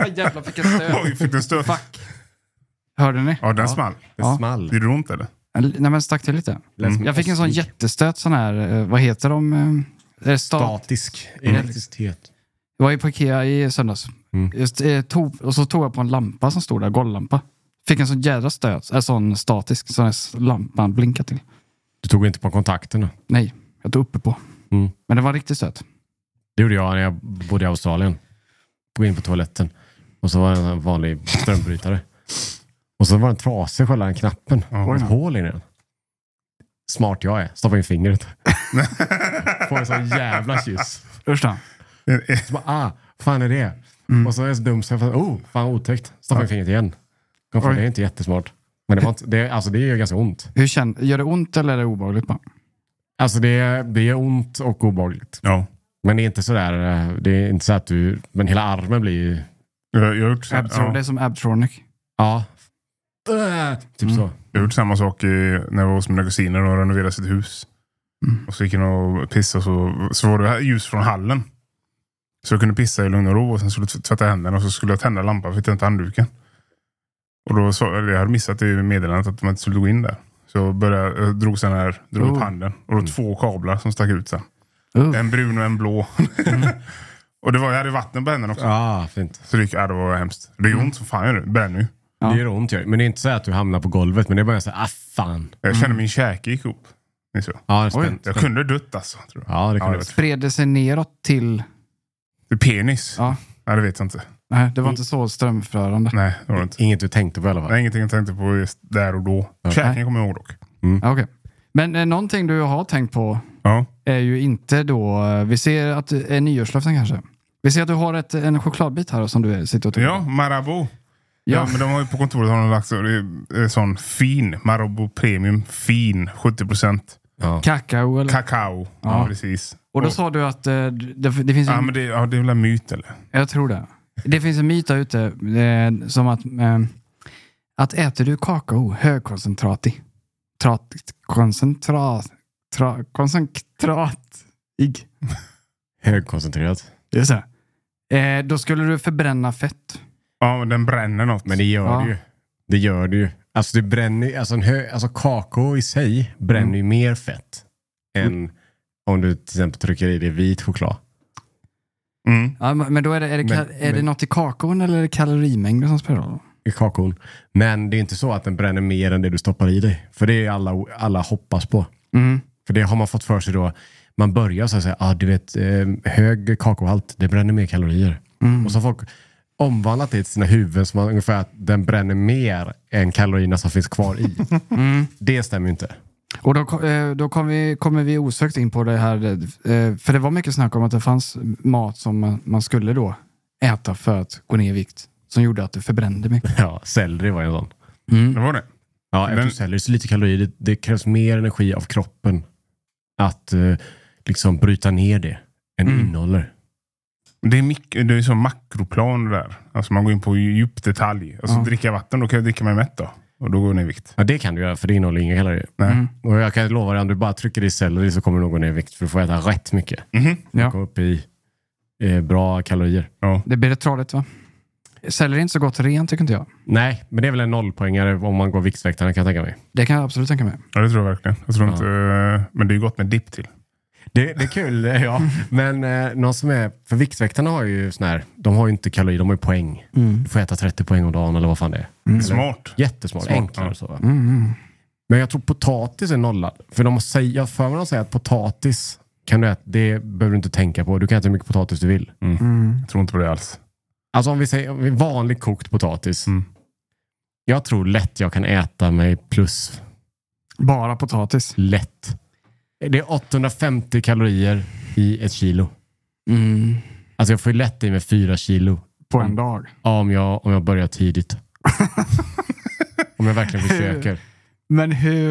Jävlar, fick jag stöt. Oj, fick du stöt? Fuck. Hörde ni? Ja, den small. Det small. Blir det ont eller? Nej, men stack till lite. Jag fick en sån jättestöt sån här, vad heter de? Statisk elektricitet. Jag var ju på Ikea i söndags. Och så tog jag på en lampa som stod där, golvlampa. Fick en sån jädra stöt, en sån statisk, sån här lampan blinkade till. Du tog inte på kontakterna? Nej, jag tog uppe på. Men det var riktigt stöt. Det gjorde jag när jag bodde i Australien. Gå in på toaletten. Och så var det en vanlig strömbrytare. Och så var den trasig, själva den knappen. Och ett hål i den. Smart jag är. Stoppa in fingret. Får en sån jävla kyss. Usch då. Så bara, fan är det? Och så är jag så dum så jag fan otäckt. Stoppa in fingret igen. Det är inte jättesmart. Men det är ju ganska ont. Gör det ont eller är det obehagligt bara? Alltså det är ont och obehagligt. Ja. Men det är inte sådär, det är inte så att men hela armen blir ju... Jag har gjort Det är som Abtronic. Ja. Typ så. Jag har gjort samma sak när jag var hos mina kusiner och renoverade sitt hus. Och så gick jag och pissade så var det ljus från hallen. Så jag kunde pissa i lugn och ro och sen skulle jag tvätta händerna och så skulle jag tända lampan för att jag inte handduken. Och då jag hade missat det meddelandet att man inte skulle gå in där. Så jag drog upp handen och då 2 kablar som stack ut sen. En brun och en blå. Och jag hade vatten på händerna också. Fint. Så det var hemskt. Det är ont som fan, det bränner ju. Ja. Det gör ont, men det är inte så att du hamnar på golvet, men det är bara så fan. Jag kände min käke gick ihop. Ja, jag kunde dött alltså, tror jag. Ja, det kunde jag. Spred det sig neråt till penis? Ja. Nej, det vet jag inte. Nej, det var inte så strömförande. Nej, det var inte. Inget du tänkte på i alla fall. Nej, ingenting jag tänkte på just där och då. Käken kommer jag ihåg dock. Okej. Men någonting du har tänkt på är ju inte då... Vi ser att det är nyårslöften kanske. Vi ser att du har en chokladbit här som du sitter och tog. Ja, Marabou. Ja, men de har ju på kontoret har de lagt så det är sån fin Marabou Premium, fin 70%. Ja. Kakao eller? Kakao, ja precis. Och då sa du att det finns men det är väl en myt eller? Jag tror det. Det finns en myt där ute som att äter du kakao högkoncentratig högkoncentrerat. Det är så. Då skulle du förbränna fett. Ja, men den bränner något. Men det gör det ju. Det gör det ju. Alltså det bränner, alltså kakao i sig bränner ju mer fett än om du till exempel trycker i det vit choklad. Ja, men då är det något i kakaon eller är det kalorimängder som spelar roll? I kakaon. Men det är inte så att den bränner mer än det du stoppar i dig. För det är alla hoppas på. För det har man fått för sig då. Man börjar så att säga, du vet, hög kakaohalt, det bränner mer kalorier. Och så har folk omvandlat det till sina huvuden som ungefär att den bränner mer än kalorierna som finns kvar i. Det stämmer inte. Och då kommer vi osökt in på det här. För det var mycket snack om att det fanns mat som man skulle då äta för att gå ner i vikt. Som gjorde att det förbrände mycket. Ja, selleri var en sån. Det var det. Ja, efter selleri så lite kalorier. Det krävs mer energi av kroppen att liksom bryta ner det än innehåller. Det är som makroplan där. Alltså man går in på djup detalj. Alltså dricka vatten, då kan jag dricka mig mätt då. Och då går ner i vikt. Ja, det kan du göra för det innehåller inga kalorier. Och jag kan lova dig, om du bara trycker i selleri så kommer du nog gå ner i vikt. För du får äta rätt mycket. Du kommer upp i bra kalorier. Ja. Det blir rätt tradigt va? Selleri är inte så gott rent tycker inte jag. Nej, men det är väl en nollpoängare om man går viktväktarna kan jag tänka mig. Det kan jag absolut tänka mig. Ja, det tror jag verkligen. Jag tror inte, men det är ju gott med dipp till. Det är kul, ja. Men någon som är... För viktväktarna har ju sån här... De har ju inte kalorier, de har ju poäng. Du får äta 30 poäng om dagen eller vad fan det är. Smart. Jättesmart, enklare så. Men jag tror potatis är nollad. För de säger att potatis kan du äta, det behöver du inte tänka på. Du kan äta hur mycket potatis du vill. Jag tror inte på det alls. Alltså om vi säger vanlig kokt potatis. Jag tror lätt jag kan äta mig plus. Bara potatis? Lätt. Det är 850 kalorier i 1 kilo. Alltså jag får ju lätt i med 4 kilo. På en dag? Ja, om jag börjar tidigt. Om jag verkligen försöker. Men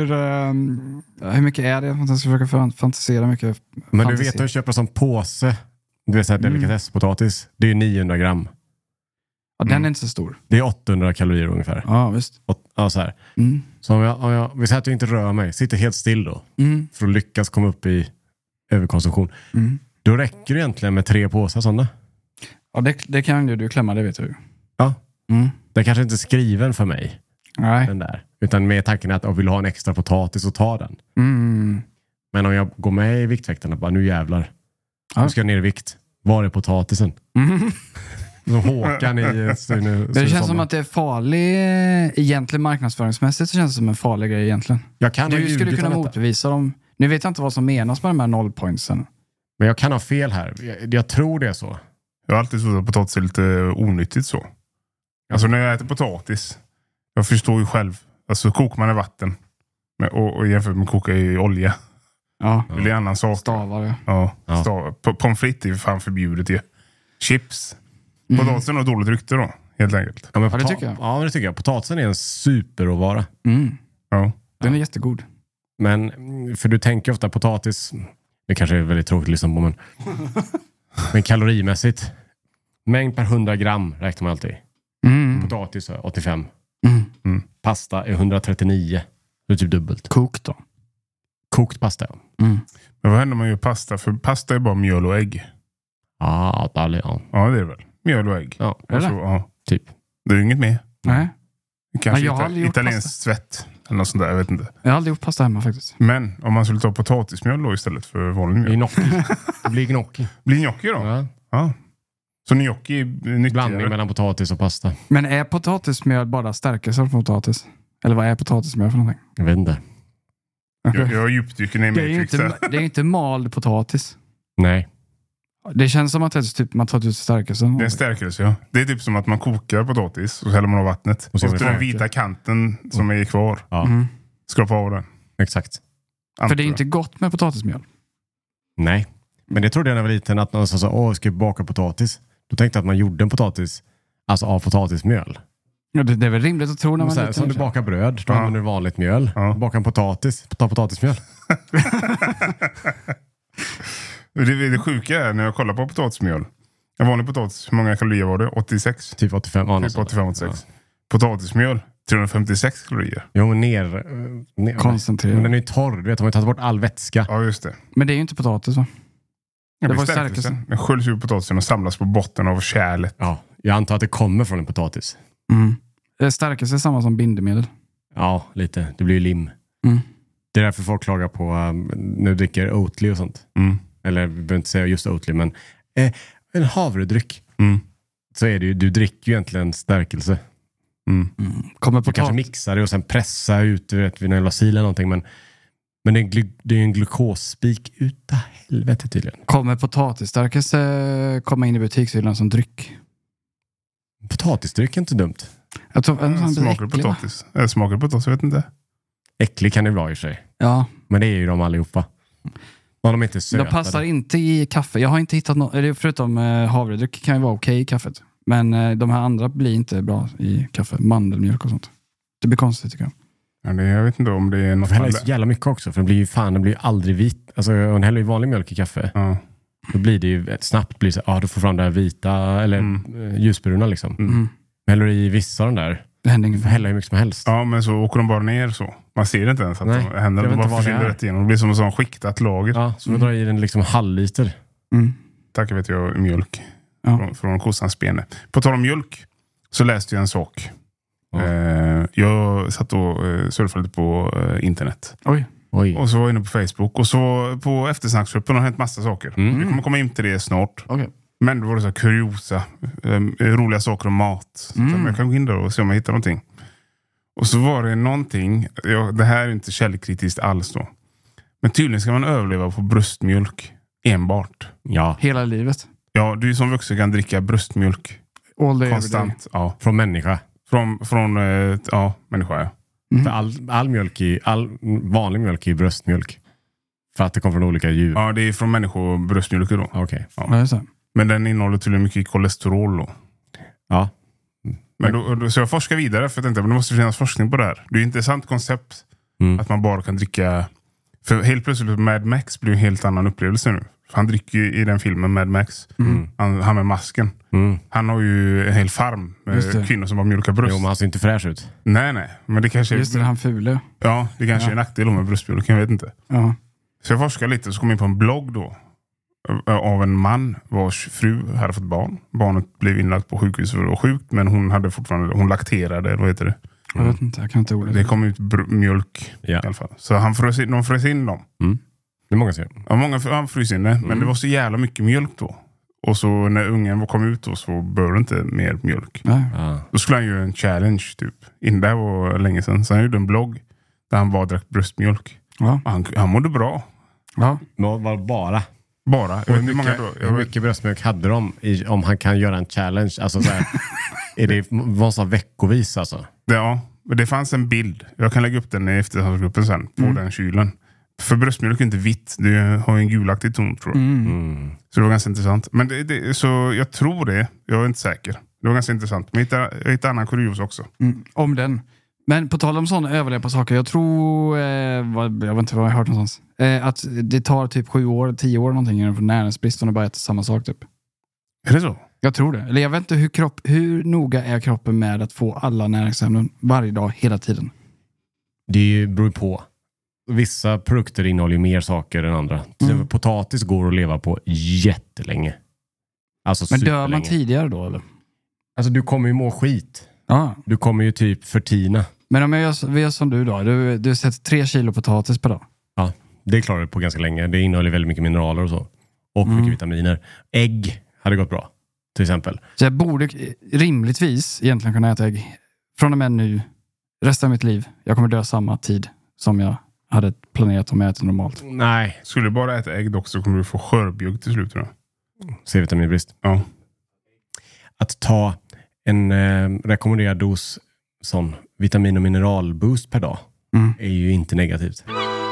hur mycket är det? Jag ska försöka fantisera mycket. Men du vet att jag köper som påse. Du vet så här delikatesspotatis. Det är 900 gram. Ja, den är inte så stor. Det är 800 kalorier ungefär. Ja, visst. Ja, så här. Så om jag vi säger att jag inte rör mig, sitter helt still då. För att lyckas komma upp i överkonsumtion. Då räcker det egentligen med 3 påsar sådana. Ja, det kan ju du klämma, det vet du. Den kanske inte är skriven för mig. Nej. Den där. Utan med tanken att jag vill ha en extra potatis och ta den. Men om jag går med i Viktväktarna, bara nu jävlar. Nu ska jag ner i vikt. Var är potatisen? Så Håkan i... Det känns som att det är farlig egentligen marknadsföringsmässigt, så känns det som en farlig grej egentligen. Du skulle kunna motbevisa dem. Nu vet jag inte vad som menas med de här 0 pointsen. Men jag kan ha fel här. Jag tror det är så. Jag har alltid trott att potatis är lite onyttigt så. Alltså när jag äter potatis, jag förstår ju själv. Alltså kokar man i vatten och jämfört med koka i olja. Ja. Det är en annan sak. Stavar. Ja. Stavar. Pommes frites är fan förbjudet ju. Chips. Potatisen har dåligt rykte då, helt enkelt. Ja, men det tycker jag. Ja, det tycker jag. Potatisen är en superråvara. Ja. Den är jättegod. Men, för du tänker ofta potatis, det kanske är väldigt tråkigt att lyssna på, men kalorimässigt, mängd per 100 gram räknar man alltid. Potatis är 85. Pasta är 139. Det är typ dubbelt. Kokt då? Kokt pasta, ja. Men vad händer om man gör pasta? För pasta är bara mjöl och ägg. Ja, det är det väl. Mjöl och ägg. Ja, och så, typ. Det är inget mer. Nej. Kanske jag har aldrig gjort italiensk svett. Eller något sånt där, jag vet inte. Jag har aldrig gjort pasta hemma faktiskt. Men om man skulle ta potatismjöl då istället för vanlig mjöl. Det blir gnocchi. Blir gnocchi då? Ja. Så gnocchi är nyttigare. Blandning mellan potatis och pasta. Men är potatismjöl bara stärkelse från potatis? Eller vad är potatismjöl för någonting? Jag vet inte. Jag djupdyker ner i det är inte mald potatis. Nej. Det känns som att det är typ, man tar ut stärkelsen. Det är stärkelse, ja. Det är typ som att man kokar potatis och så häller man av vattnet. Och så den vita kanten som är kvar. Ja. Skrapa av den. Exakt. För det är inte gott med potatismjöl. Nej. Men det trodde jag när jag var liten, att någon sa ska jag baka potatis. Då tänkte jag att man gjorde en potatis, alltså av potatismjöl. Ja, det är väl rimligt att tro när man är liten. Som du bakar bröd, då använder du vanligt mjöl. Bakar en potatis, ta potatismjöl. Det sjuka är när jag kollar på potatismjöl. En vanlig potatis, hur många kalorier var det? 86? Typ 85. Typ 85-86. Ja. Potatismjöl, 356 kalorier. Jo, ner koncentrerad. Men den är ju torr, du vet, de har tagit bort all vätska. Ja, just det. Men det är ju inte potatis, va? Det var stärkelse. Den sköljs ut potatisen och samlas på botten av kärlet. Ja, jag antar att det kommer från en potatis. Stärkelse är samma som bindemedel. Ja, lite. Det blir ju lim. Det är därför folk klagar på nu dricker Oatly och sånt. Eller vi behöver inte säga just Oatly, men en havredryck. Så är det ju, du dricker ju egentligen stärkelse. Du kanske mixar det och sen pressa ut vid en jävla sil eller någonting, men det är en glukosspik utav helvete tydligen. Kommer potatisstärkelse komma in i butikshyllan som dryck? Potatisdryck är inte dumt. Jag tror smakar potatis. Smakar potatis, jag vet inte. Äcklig kan det vara i sig. Ja. Men det är ju de allihopa. Om de inte är söta. De passar inte i kaffe. Jag har inte hittat något, förutom havredryck kan ju vara okej i kaffet. Men de här andra blir inte bra i kaffe. Mandelmjölk och sånt. Det blir konstigt tycker jag. Ja, jag vet inte om det är något. Det häller så jävla mycket också. För den blir ju aldrig vit. Alltså om den häller ju vanlig mjölk i kaffe. Ja. Då blir det ju snabbt blir så, du får fram det här vita eller ljusbruna liksom. Häller i vissa av den där. Det händer inget. Häller hur mycket som helst. Ja, men så åker de bara ner så. Man ser inte ens att de händer. De bara försvinner rätt igenom. Det blir som en sån skiktat lager. Ja, så vi drar i den liksom halvliter. Tack vet jag mjölk. Från kossans bene. På tal om mjölk så läste jag en sak. Jag satt och surfade lite på internet. Oj. Och så var jag inne på Facebook. Och så på eftersnacksgruppen har hänt massa saker. Vi kommer komma in till det snart. Okay. Men det var det så här kuriosa, roliga saker om mat. Så jag kan gå in där och se om jag hittar någonting. Och så var det någonting, det här är inte källkritiskt alls då. Men tydligen ska man överleva på bröstmjölk enbart. Ja. Hela livet? Ja, du som vuxen kan dricka bröstmjölk konstant. Ja. Från människa? Från människa, ja. För all vanlig mjölk är bröstmjölk. För att det kommer från olika djur. Ja, det är från människobröstmjölk då. Okej. Ja. Ja, så. Men den innehåller tydligen mycket kolesterol då. Ja. Men då, så jag forskar vidare för att det måste finnas forskning på det här. Det är ett intressant koncept att man bara kan dricka. För helt plötsligt Mad Max blir en helt annan upplevelse nu. För han dricker ju i den filmen Mad Max. Han med masken. Han har ju en hel farm med kvinnor som bara mjölkar bröst. Jo, men han ser inte fräsch ut. Nej. Men det kanske just det, han fule. Ja, det kanske är en nackdel med bröstmjölk, jag vet inte. Ja. Så jag forskar lite och så kom in på en blogg då. av en man vars fru hade fått barn. Barnet blev inlagt på sjukhus för att vara sjukt, men hon lakterade, vad heter det? Jag vet inte, jag kan inte ordet. Det kom ut mjölk i alla fall. Så de frös in dem. Det är många ser. Ja, många frös in det, men det var så jävla mycket mjölk då. Och så när ungen kom ut då, så började det inte mer mjölk. Då skulle han göra en challenge typ. Det var länge sedan. Så han gjorde en blogg där han bara drack bröstmjölk. Ja. Han mådde bra. Ja. Var bara. Hur mycket bröstmjölk hade de om han kan göra en challenge? Alltså så här, vad sa veckovis alltså? Ja, det fanns en bild. Jag kan lägga upp den i efterhandsgruppen sen på den kylen. För bröstmjölk är inte vitt. Det har en gulaktig ton, tror jag. Så det var ganska intressant. Men så jag tror det. Jag är inte säker. Det var ganska intressant. Men jag hittade annan kurios också. Om den. Men på tal om sådana överleva saker. Jag tror, jag vet inte vad jag har hört någonstans. Att det tar typ 7 år, 10 år någonting innan för näringsbrist och bara äter samma sak typ. Är det så? Jag tror det. Eller jag vet inte hur noga är kroppen med att få alla näringsämnen varje dag, hela tiden. Det beror på. Vissa produkter innehåller ju mer saker än andra. Potatis går att leva på jättelänge. Alltså men dör man tidigare då eller? Alltså du kommer ju må skit. Ja. Du kommer ju typ förtina. Men om jag gör som du då. Du sätter 3 kilo potatis per dag. Ja, det klarar du på ganska länge. Det innehåller väldigt mycket mineraler och så. Och mycket vitaminer. Ägg hade gått bra. Till exempel. Så jag borde rimligtvis egentligen kunna äta ägg. Från och med nu. Resten av mitt liv. Jag kommer dö samma tid som jag hade planerat om jag äter normalt. Nej. Skulle du bara äta ägg dock så kommer du få skörbjugg till slut då. C-vitaminbrist. Ja. Att ta en rekommenderad dos sån vitamin- och mineralboost per dag är ju inte negativt.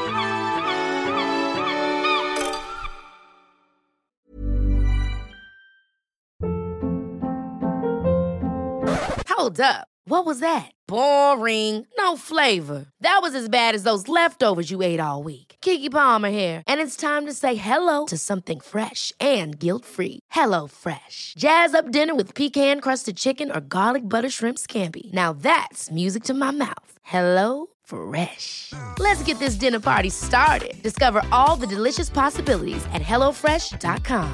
Hold up. What was that? Boring. No flavor. That was as bad as those leftovers you ate all week. Keke Palmer here, and it's time to say hello to something fresh and guilt-free. Hello Fresh. Jazz up dinner with pecan-crusted chicken or garlic butter shrimp scampi. Now that's music to my mouth. Hello Fresh. Let's get this dinner party started. Discover all the delicious possibilities at hellofresh.com.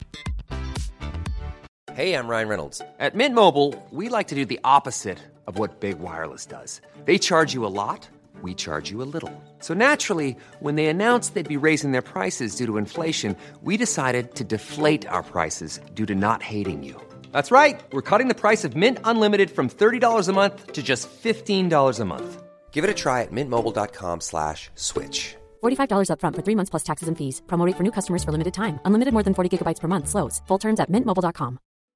Hey, I'm Ryan Reynolds. At Mint Mobile, we like to do the opposite of what Big Wireless does. They charge you a lot, we charge you a little. So naturally, when they announced they'd be raising their prices due to inflation, we decided to deflate our prices due to not hating you. That's right. We're cutting the price of Mint Unlimited from $30 a month to just $15 a month. Give it a try at mintmobile.com/switch. $45 up front for 3 months plus taxes and fees. Promo rate for new customers for limited time. Unlimited more than 40 gigabytes per month. Slows full terms at mintmobile.com.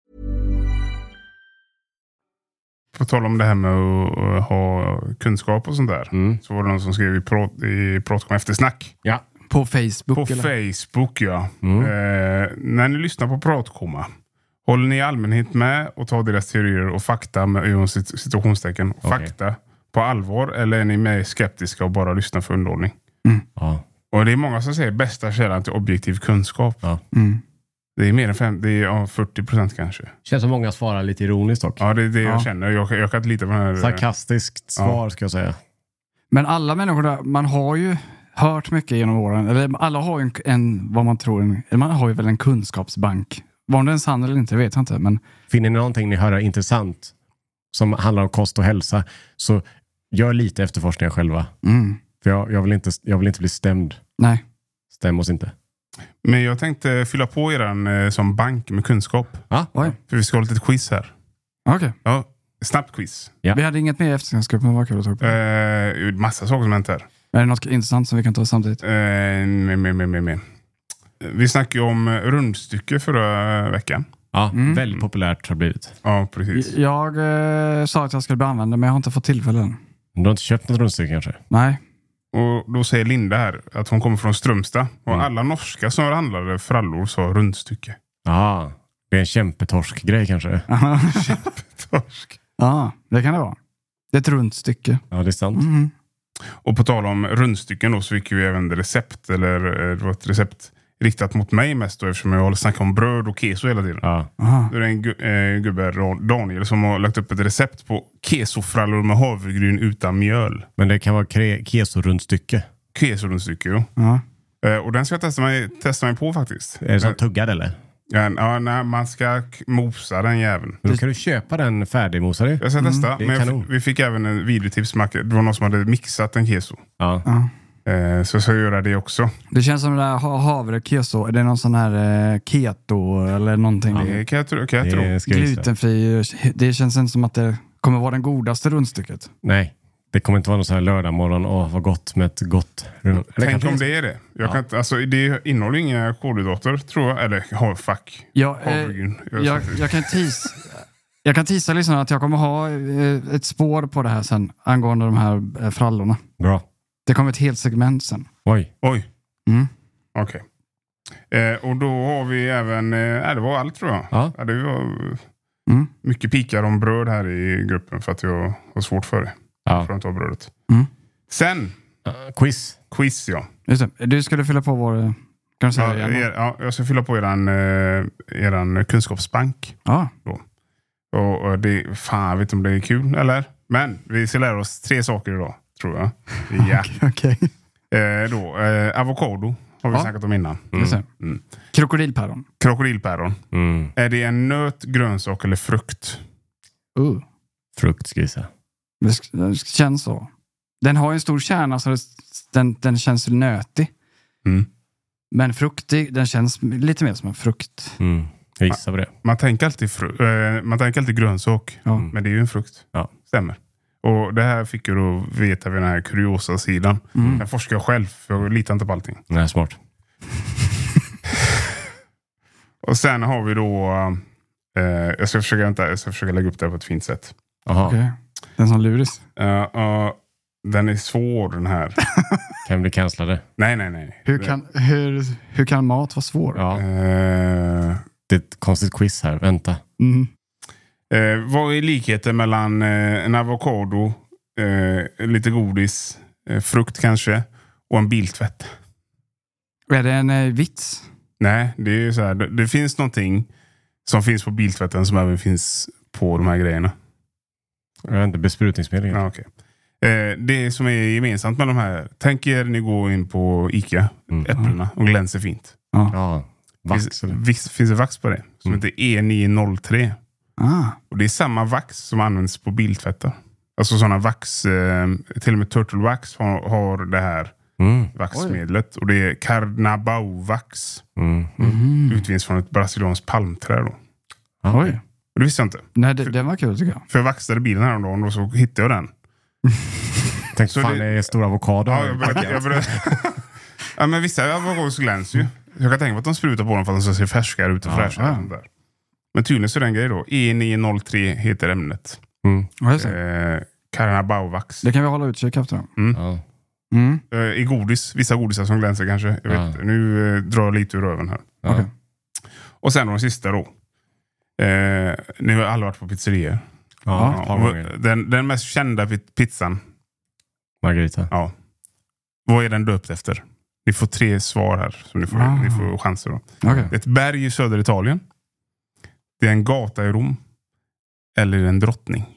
På tal om det här med att ha kunskap och sånt där. Så var det någon som skrev i Pratkom eftersnack. Ja. På På Facebook Facebook, ja. När ni lyssnar på Pratkomma, håller ni i allmänhet med och tar deras teorier och fakta med situationstecken och fakta på allvar, eller är ni mer skeptiska och bara lyssnar för underhållning? Ja. Och det är många som säger bästa källan till objektiv kunskap. Ja. Det är mer än 40% kanske. Känns som många svarar lite ironiskt dock. Ja, det är det jag känner. Jag kan inte lita på den här... Sarkastiskt svar ska jag säga. Men alla människor där, man har ju hört mycket genom åren. Eller alla har ju vad man tror, man har ju väl en kunskapsbank. Var det en sann eller inte, vet jag inte. Men... Finner ni någonting ni hör intressant som handlar om kost och hälsa, så gör lite efterforskningar själva. För jag vill inte bli stämd. Nej. Stäm oss inte. Men jag tänkte fylla på eran som bank med kunskap. Oj. För vi ska ha lite quiz här. Okej. Ja, snabbt quiz. Ja. Vi hade inget mer i efterskapsgruppen, vad kul att ta upp. Massa saker som hänt här. Är det något intressant som vi kan ta samtidigt? Vi snackade ju om rundstycke förra veckan. Ja, väldigt populärt har det blivit. Ja, precis. Jag sa att jag skulle bli användare, men jag har inte fått tillfällen. Du har inte köpt något rundstycke kanske? Nej. Och då säger Linda här att hon kommer från Strömstad. Och alla norska som handlade frallor sa rundstycke. Ja, det är en kämpetorsk-grej kanske. Kämpetorsk. Ja, det kan det vara. Det är ett runt stycke. Ja, det är sant. Och på tal om rundstycken då, så fick vi även recept. Eller det var ett recept riktat mot mig mest då, eftersom jag håller snacka om bröd och keso hela tiden. Ja. Då är det en gubbe, Daniel, som har lagt upp ett recept på kesofrallor med havregryn utan mjöl. Men det kan vara keso-rundstycke. Keso-rundstycke, jo. Ja. Och den ska jag testa mig på faktiskt. Är det som tuggad eller? Ja, nej, man ska mosa den jäveln. Då kan du köpa den färdigmosade. Jag ska testa. Det är Men kanon. vi fick även en videotips. Det var någon som hade mixat en keso. Ja. Så jag ska göra det också. Det känns som det där havre keso. Är det någon sån här keto eller någonting? Det kan jag tro. Det ska jag gissa. Glutenfri. Det känns inte som att det kommer vara den godaste rundstycket. Nej, det kommer inte vara någon sån här lördagmorgon. Åh, vad gott med ett gott. Tänk om det är det. Jag kan inte, alltså, det innehåller inga kolhydrater, tror jag. Eller, fuck. Jag kan tisa liksom att jag kommer ha ett spår på det här sen angående de här frallorna. Bra. Det kommer ett helt segment sen. Oj. Mm. Okej. Och då har vi även... det var allt, tror jag. Ja. Det var mycket pikar om bröd här i gruppen för att jag har svårt för det. Ja. För att ta brödet. Sen... Quiz, ja. Just det. Du skulle fylla på vår... Kan du säga igen? Jag ska fylla på eran kunskapsbank. Ja. Då. Och det... Fan, jag vet inte om det är kul, eller? Men vi ska lära oss 3 saker idag, tror jag. Ja. Okej. Avokado har vi snackat om innan. Krokodilpäron. Är det en nöt, grönsak eller frukt? Frukt, ska jag säga. Det känns så. Den har en stor kärna så den känns nötig. Men fruktig, den känns lite mer som en frukt. Jag gissar på det. Man tänker alltid grönsak. Men det är ju en frukt. Ja. Stämmer. Och det här fick jag då veta vid den här kuriosa-sidan. Den forskar jag själv, för jag litar inte på allting. Nej, smart. Och sen har vi då... jag ska försöka lägga upp det på ett fint sätt. Aha. Okay. Den som luris. Den är svår, den här. Kan bli cancellade. Nej. Hur kan mat vara svår? Ja. Det är ett konstigt quiz här. Vänta. Vad är likheten mellan en avokado, lite godis, frukt kanske, och en biltvätt? Är det en vits? Nej, det är så här. Det finns någonting som finns på biltvätten som även finns på de här grejerna. Jag vet inte, besprutningsmedel. Ja, okay. Det som är gemensamt med de här, tänk er ni går in på Ica, äpplena, och glänser fint. Ja. Vax. Finns det vax på det? Som heter E903. Och det är samma vax som används på biltvättar. Alltså sådana vax, till och med Turtle Wax har det här vaxmedlet. Och det är Carnabao-vax. Utvinns från ett brasilianskt palmträd då. Oj. Och det visste jag inte. Nej, det var kul tycker jag. För jag vaxade bilen häromdagen och så hittade jag den. Tänk så fan, det är stor avokado. Ja, jag började. Ja, men vissa avokados glänser ju. Jag kan tänka mig att de sprutar på dem för att de ska se färskare ut och fräschare. Ja. Men tydligen så är det en grej då. E903 heter ämnet. Carnabao-vax. Det kan vi hålla utkik efter. I godis. Vissa godisar som glänser kanske. Jag vet inte. Nu drar jag lite ur röven här. Okay. Och sen de sista då. Ni har alla varit på pizzerier. Den mest kända pizzan. Margarita. Ja. Vad är den döpt efter? Ni får 3 svar här. Så ni får chanser då. Okay. Det är ett berg i södra Italien. Det är en gata i Rom. Eller en drottning.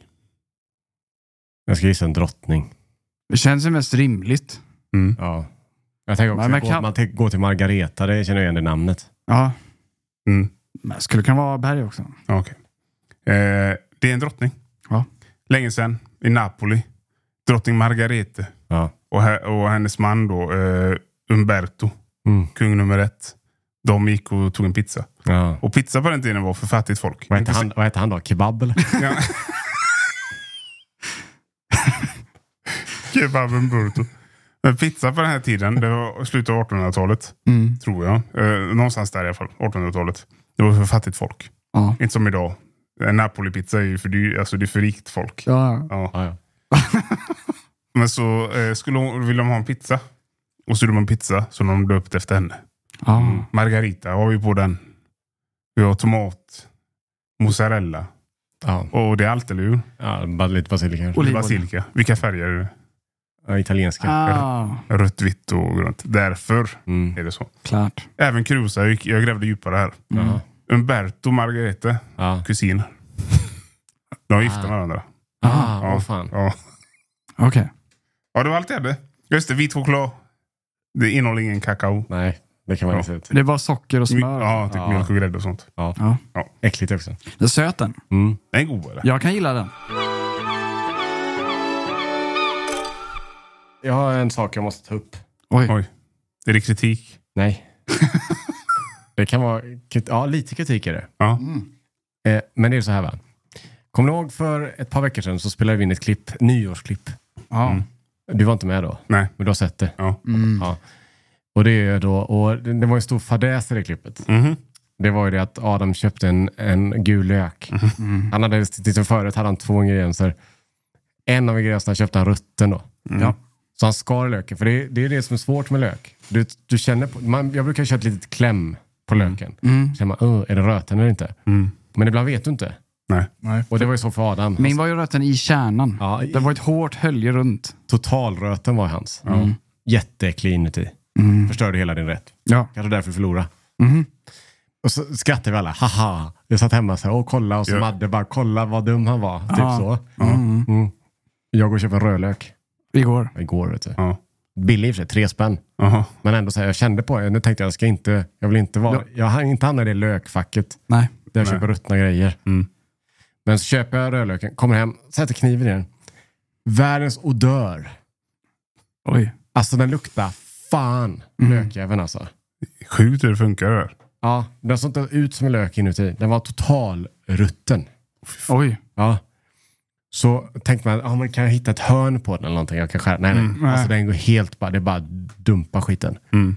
Jag ska gissa en drottning. Det känns ju mest rimligt. Ja. Jag tänker också att man gå till Margareta. Det känner jag igen det namnet. Ja. Men skulle kunna vara berg också. Okej. Det är en drottning. Ja. Länge sedan i Napoli. Drottning Margarete. Ja. Och hennes man då, Umberto. Kung nummer 1. De gick och tog en pizza. Ja. Och pizza på den tiden var för fattigt folk. Vad heter han då? Kebab eller? Ja. Kebab Umberto. Men pizza på den här tiden, det var slutet av 1800-talet. Tror jag. Någonstans där i alla fall. 1800-talet. Det var för fattigt folk. Ja. Inte som idag. En Napoli-pizza är ju för dyr. Alltså det är för rikt folk. Ja. Men så ville de ha en pizza. Och så gjorde de en pizza som de döpte efter henne. Margarita har vi på den. Vi har tomat, mozzarella. Och det är allt, eller hur? Ja, bara lite basilika. Och basilika. Vilka färger är det? Ja, italienska. Rött, vitt och grönt. Därför är det så. Klart. Även Cruza, jag grävde djupare här. Umberto och Margarete, kusiner. De är gifta med varandra. Vad fan. Ja. Okej. Ja, det var allt jag hade. Just det, vit choklad. Det innehåller ingen kakao. Nej, det kan man inte säga. Det är bara socker och smör. Ja, typ mjölk och grädde och sånt. Ja. Ja. Äckligt också. Det är söt den. Mm. Den är god, eller? Jag kan gilla den. Jag har en sak jag måste ta upp. Oj. Är det kritik? Nej. Det kan vara... Ja, lite kritik är det. Ja. Men det är så här, va? Kommer ni ihåg för ett par veckor sedan så spelade vi in ett klipp, nyårsklipp. Ja. Du var inte med då? Nej. Men du har sett det? Ja. Ja. Och det är då, och det var en stor fadäs i det klippet. Mhm. Det var ju det att Adam köpte en gul lök. Han hade tittat förut, hade han 2 ingredienser. En av ingredienserna köpte han rutten då. Ja. Så han skar löken, för det är det som är svårt med lök. Du känner på, jag brukar köra ett litet kläm på löken. Känner man, är det röten eller inte? Men ibland vet du inte. Nej. Och det var ju så för Adam. Min var ju röten i kärnan. Ja, Det var ett hårt hölje runt. totalröten var hans. Jätteäcklig inuti. Förstörde hela din rätt. Ja. Kanske därför förlora. Och så skrattade vi alla. Haha. Jag satt hemma och sa, kolla. Och så Madde bara, kolla vad dum han var. Typ så. Jag går och köper en rödlök. Igår, vet du. Ja. Billig i och för sig, 3 spänn. Aha. Men ändå så här, jag kände på det. Nu tänkte jag vill inte vara, jag har inte hamnat i det lökfacket. Nej. Där jag köper ruttna grejer. Men så köper jag rödlöken, kommer hem, sätter kniven i den. Världens odör. Oj. Alltså den luktar fan lökjäveln alltså. Sjukt hur det funkar där. Ja, den såg inte ut som en lök inuti. Den var total rutten. Oj. Ja. Så tänkte man, man kan jag hitta ett hörn på den eller någonting. Jag kan skära. Nej. Alltså den går helt bara, det är bara dumpa skiten.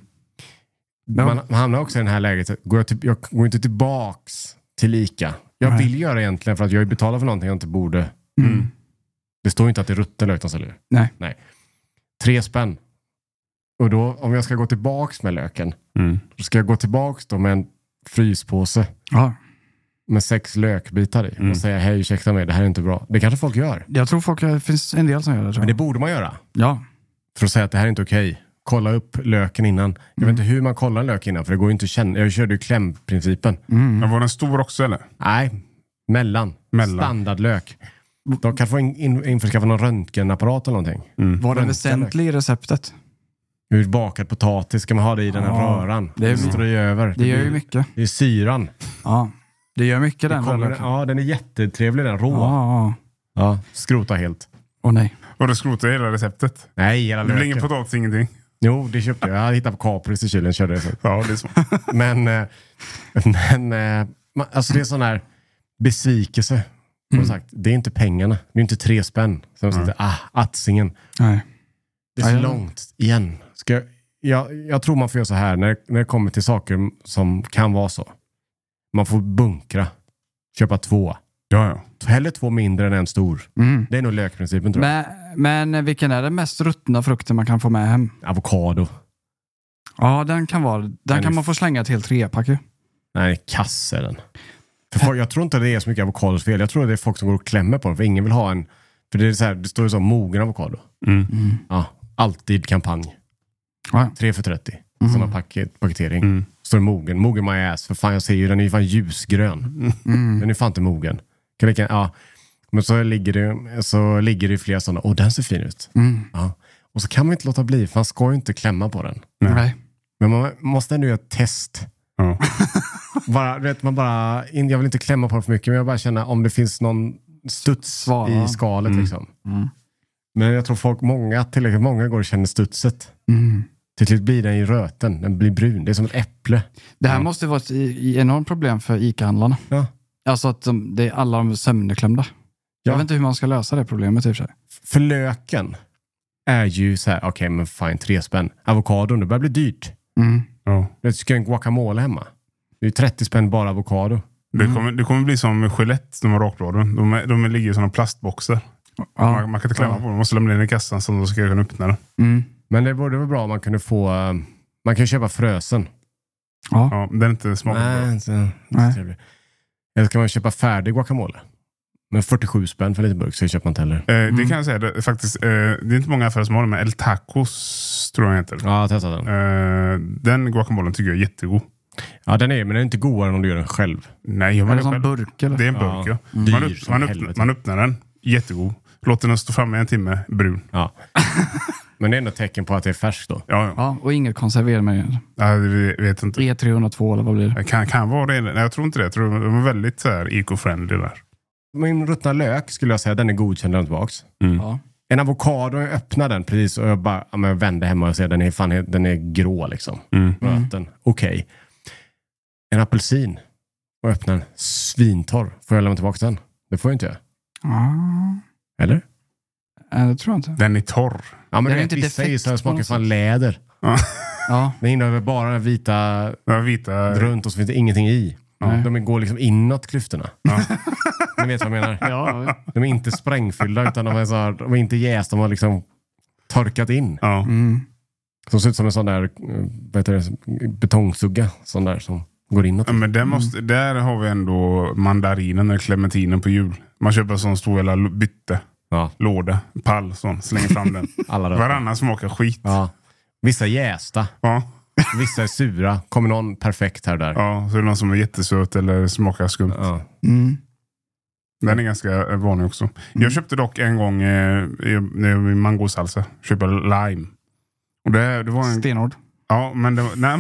Man hamnar också i den här läget. Jag går inte tillbaks till Ica. Jag vill göra egentligen för att jag betalar för någonting jag inte borde. Det står inte att det är rutten lök de säljer. Nej. 3 spänn. Och då, om jag ska gå tillbaks med löken, då ska jag gå tillbaks då med en fryspåse. Ja. Med 6 lökbitar i. Och säga, hej, ursäkta mig, det här är inte bra. Det kanske folk gör. Jag tror det finns en del som gör det. Tror jag. Men det borde man göra. Ja. För att säga att det här är inte okej. Kolla upp löken innan. Jag vet inte hur man kollar lök innan, för det går ju inte att känna. Jag körde ju klämprincipen. Men var den stor också, eller? Nej, mellan. Standardlök. Då kan få införskaffa någon röntgenapparat eller någonting. Var det väsentligt i receptet? Hur bakad potatis ska man ha det i den här röran. Det är strö över. Det gör ju mycket. Det är syran. Ja. Det gör mycket den rödlöken. Ja, den är jättetrevlig, den rå. Ja, skrota helt. Nej. Och du skrotade hela receptet? Nej, hela Det löken. blir ingen potatis, ingenting. Jo, det köpte jag. Jag hade hittat på Capris i kylen, körde det så. Ja, det är så. Men alltså det är sån här besvikelse. Som sagt, det är inte pengarna. Det är inte 3 spänn. Så de säger, atsingen. Nej. Det är så långt igen. Jag tror man får göra så här när det kommer till saker som kan vara så. Man får bunkra. Köpa 2. Ja. Hellre 2 mindre än en stor. Det är nog lökprincipen, tror jag. Men vilken är den mest ruttna frukten man kan få med hem? Avokado. Ja, den kan vara. Den kan man få slänga ett helt 3-pack. Nej, kass är den. För jag tror inte det är så mycket avokados fel. Jag tror det är folk som går och klämmer på den. För ingen vill ha en. För det är så här, det står ju så mogen avokado. Ja, alltid kampanj. 3 för 30. Sådana paketering. Står det mogen. Mogen my ass. För fan, jag ser ju den är ju fan ljusgrön. Den är fan inte mogen. Men så ligger det flera sådana. Den ser fin ut. Ja. Och så kan man inte låta bli. För man ska ju inte klämma på den. Nej. Men man måste ändå göra ett test. Ja. Jag vill inte klämma på det för mycket. Men jag bara känner om det finns någon studs i skalet. Liksom. Men jag tror tillräckligt många går och känner studset. Till slut blir den i röten. Den blir brun. Det är som ett äpple. Det här måste vara ett enormt problem för ICA-handlarna. Ja. Alltså att det är alla de sömneklämda. Jag vet inte hur man ska lösa det problemet i och för sig. För löken är ju så här, okej, men fine, 3 spänn. Avokadon, det börjar bli dyrt. Ja. Du ska en guacamole hemma. Det är 30 spänn bara avokado. Det kommer bli som Gillette, de har rakbladen. De ligger i sådana plastboxar. Ja. Man kan inte klämma på dem. Man måste lämna in i kassan så de ska kunna öppna den. Men det vore bra om man kunde få... Man kan köpa frösen. Ja, den är inte smaklig. Nej. Eller kan man köpa färdig guacamole? Men 47 spänn för lite burk så köper man inte heller. Det kan jag säga. Det är inte många affärer som har det, men El Tacos tror jag heter. Ja, testa den. Den guacamolen tycker jag är jättegod. Ja, men den är inte godare än om du gör den själv. Nej, jag är det som burk eller? Det är en burk, ja. Man öppnar den. Jättegod. Låter den stå framme i en timme, brun. Ja. Men det är ändå ett tecken på att det är färskt då. Ja. Ja, och inget konserverade. Ja, det vet inte. E302 eller vad blir det? Kan vara det. Nej, jag tror inte det. Jag tror de är väldigt så här eco-friendly där. Min ruttna lök skulle jag säga, den är godkänd den tillbaks. Ja. En avokado, jag öppnar den precis och jag bara jag vänder hemma och ser den är grå liksom. Röten. Okej. En apelsin och öppnar den svintorr. Får jag lämna tillbaka den? Det får jag inte göra. Eller? Det tror jag inte. Den är torr. Ja, men Den är det inte vissa defekt så här på smakar något fan sätt. läder. Ja. Det innehåller bara den vita runt och så finns det ingenting i. De går liksom inåt klyftorna. Ni vet vad jag menar? Ja. De är inte sprängfyllda utan de är inte jäst. De har liksom torkat in. Ja. Som ser ut som en sån där betongsugga. Sån där som går inåt. Ja, men där har vi ändå mandarinen eller clementinen på jul. Man köper en sån stor jävla bytte. Ja. Låda, pall, sån. Slänger fram den. Varannan smakar skit. Ja. Vissa är jästa. Ja. Vissa är sura. Kommer någon perfekt här och där. Ja, så är det någon som är jättesöt eller smakar skumt. Ja. Den är ganska vanlig också. Jag köpte dock en gång i mangosalsa. Köpte lime. Och det var en... Stenord. Ja, men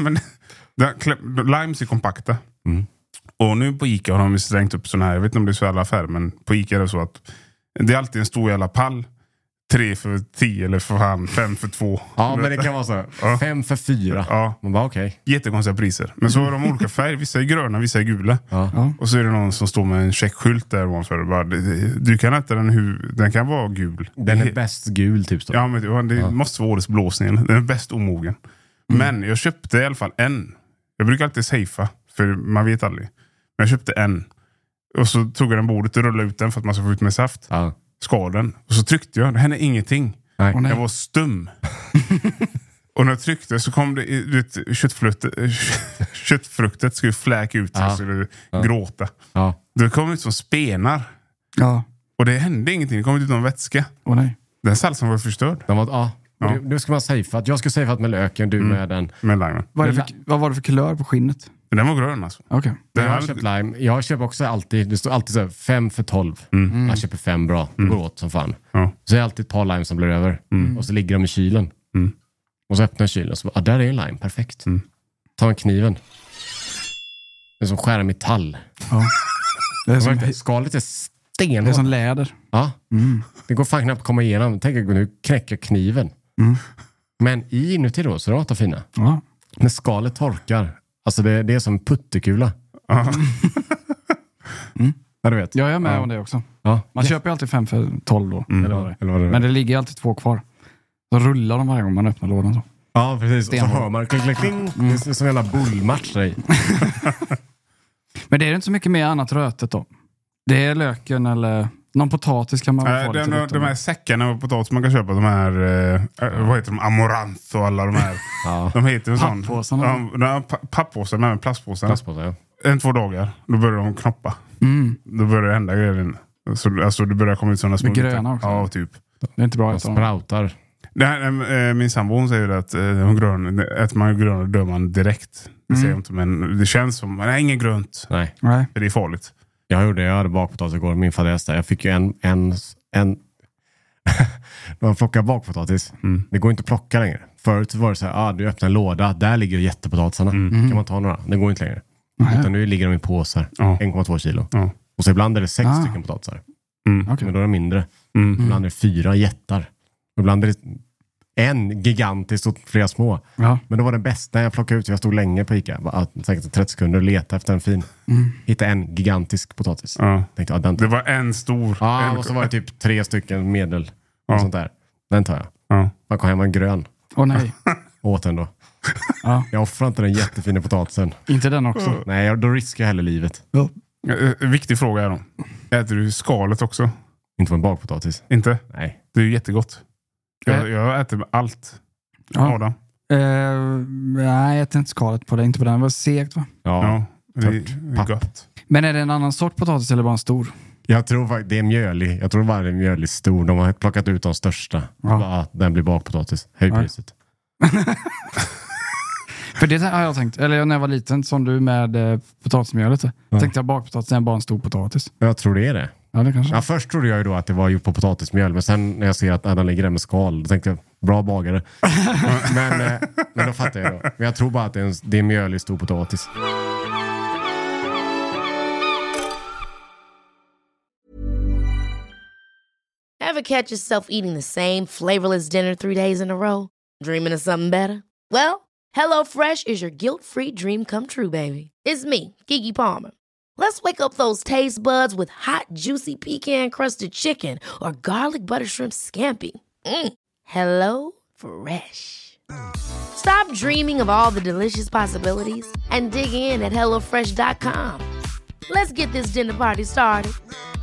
limes är kompakta. Och nu på Ica har de slängt upp såna här. Jag vet inte om det är så i alla affärer, men på Ica är det så att det är alltid en stor jävla pall. 3 för 10 eller för fan 5 för 2. Ja, men det kan vara så. 5 för 4. Ja. Man bara okej. Jättekonstiga priser. Men så är de olika färger. Vissa är gröna, vissa är gula. Ja. Och så är det någon som står med en checkskylt där ovanför. Bara, du kan äta den kan vara gul. Den är bäst gul typ så. Ja, men det måste vara årets blåsning. Den är bäst omogen. Men jag köpte i alla fall en. Jag brukar alltid safea, för man vet aldrig. Men jag köpte en. Och så tog jag den bordet och rullade ut den för att man ska få ut med saft. Ja. Skaden. Och så tryckte jag. Det hände ingenting. Nej. Jag var stum. Och när jag tryckte så kom det köttfruktet skulle fläka ut sig. Skulle gråta. Ja. Det kom ut som spenar. Ja. Och det hände ingenting. Det kom ut någon vätska. Nej. Den salsan var förstörd. Nu ska man safea. Jag ska safea med löken, du med den. Med limen. Vad var det för kulör på skinnet? Den var grön alltså. Okej. Jag har köpt lime. Jag köper också alltid, det står alltid så här 5 för 12. Jag köper 5 bra. Det går åt som fan. Ja. Så är det alltid ett par lime som blir över. Och så ligger de i kylen. Och så öppnar jag kylen och så bara, där är en lime. Perfekt. Ta en kniven. Det är som skära metall. Ja. Det är som, Skalet är det är stenhårt. som läder. Ja. Det går fan knappt att komma igenom. Tänk att nu knäcker kniven. Men inuti då så är det åtta fina. Ja. När skalet torkar. Alltså det är som en puttekula. Ja, du vet. Jag är med om det också. Ja. Man köper ju alltid 5 för 12 då. Eller vad det är. Eller vad det är. Men det ligger alltid 2 kvar. Så rullar de varje gång man öppnar lådan. Så. Ja, precis. Och så Stenhårt. hör man kling, kling, kling. Det är som en jävla bullmatch där i. Men det är inte så mycket mer annat rötet då. Det är löken eller någon potatis kan man få lite rött. de här säckarna av potatis man kan köpa. De här, vad heter de? Amaranth och alla de här. De heter sån. Papppåsarna. Papppåsar med plastpåsar. Plastpåsar, ja. 1-2 dagar. Då börjar de knoppa. Då börjar det hända grejer. Alltså det börjar komma ut sådana små. Gröna också. Ja, typ. Det är inte bra De att äta dem. sproutar. Det här, min sambo hon säger att äter man gröna dör man direkt. Det säger jag inte, men det känns som nej, ingen grönt. Nej. För det är farligt. Jag hade bakpotatis igår. Min fadäs där. Jag fick ju en när man plockar bakpotatis. Det går inte att plocka längre. Förut var det så här, du öppnar en låda. Där ligger jättepotatisarna. Kan man ta några? Det går inte längre. Utan nu ligger de i påsar. 1,2 kilo. Och så ibland är det 6 stycken potatisar. Okay. Men då är de mindre. Ibland är det 4 jättar. Ibland är det en gigantisk och flera små. Ja. Men då var det bästa jag plockade ut. Jag stod länge på Ica. Bara, säkert 30 sekunder och letade efter en fin. Hittade en gigantisk potatis. Tänkte, den Det var en stor. och så var det typ 3 stycken medel. Och sånt där. Den tar jag. Man kom hem en grön. Nej. Åt den då. Jag offrar inte den jättefina potatisen. Inte den också. Nej, då riskar jag hellre livet. Viktig fråga är då. Äter du skalet också? Inte på en bakpotatis. Inte? Nej. Det är ju jättegott. Jag äter med allt. Adam. Nej, jag äter inte skalet på det. Inte på den. Det var segt va? Ja. Det är gott. Men är det en annan sort potatis eller bara en stor? Jag tror faktiskt det är mjölig. Jag tror bara det är mjölig stor. De har plockat ut de största. Den blir bakpotatis. Höj priset. För det har jag tänkt. Eller när jag var liten, som du med potatismjölet. Tänkte jag bakpotatis är bara en stor potatis. Jag tror det är det. Ja, det kanske. Ja, först trodde jag ju då att det var gjort på potatismjöl. Men sen när jag ser att den ligger där med skal, då tänkte jag, Bra bagare. men då fattar jag då. Men jag tror bara att det är mjöl i stor potatis. Ever catch yourself eating the same flavorless dinner 3 days in a row? Dreaming of something better? Well, HelloFresh is your guilt-free dream come true, baby. It's me, Keke Palmer. Let's wake up those taste buds with hot, juicy pecan-crusted chicken or garlic butter shrimp scampi. Hello Fresh. Stop dreaming of all the delicious possibilities and dig in at HelloFresh.com. Let's get this dinner party started.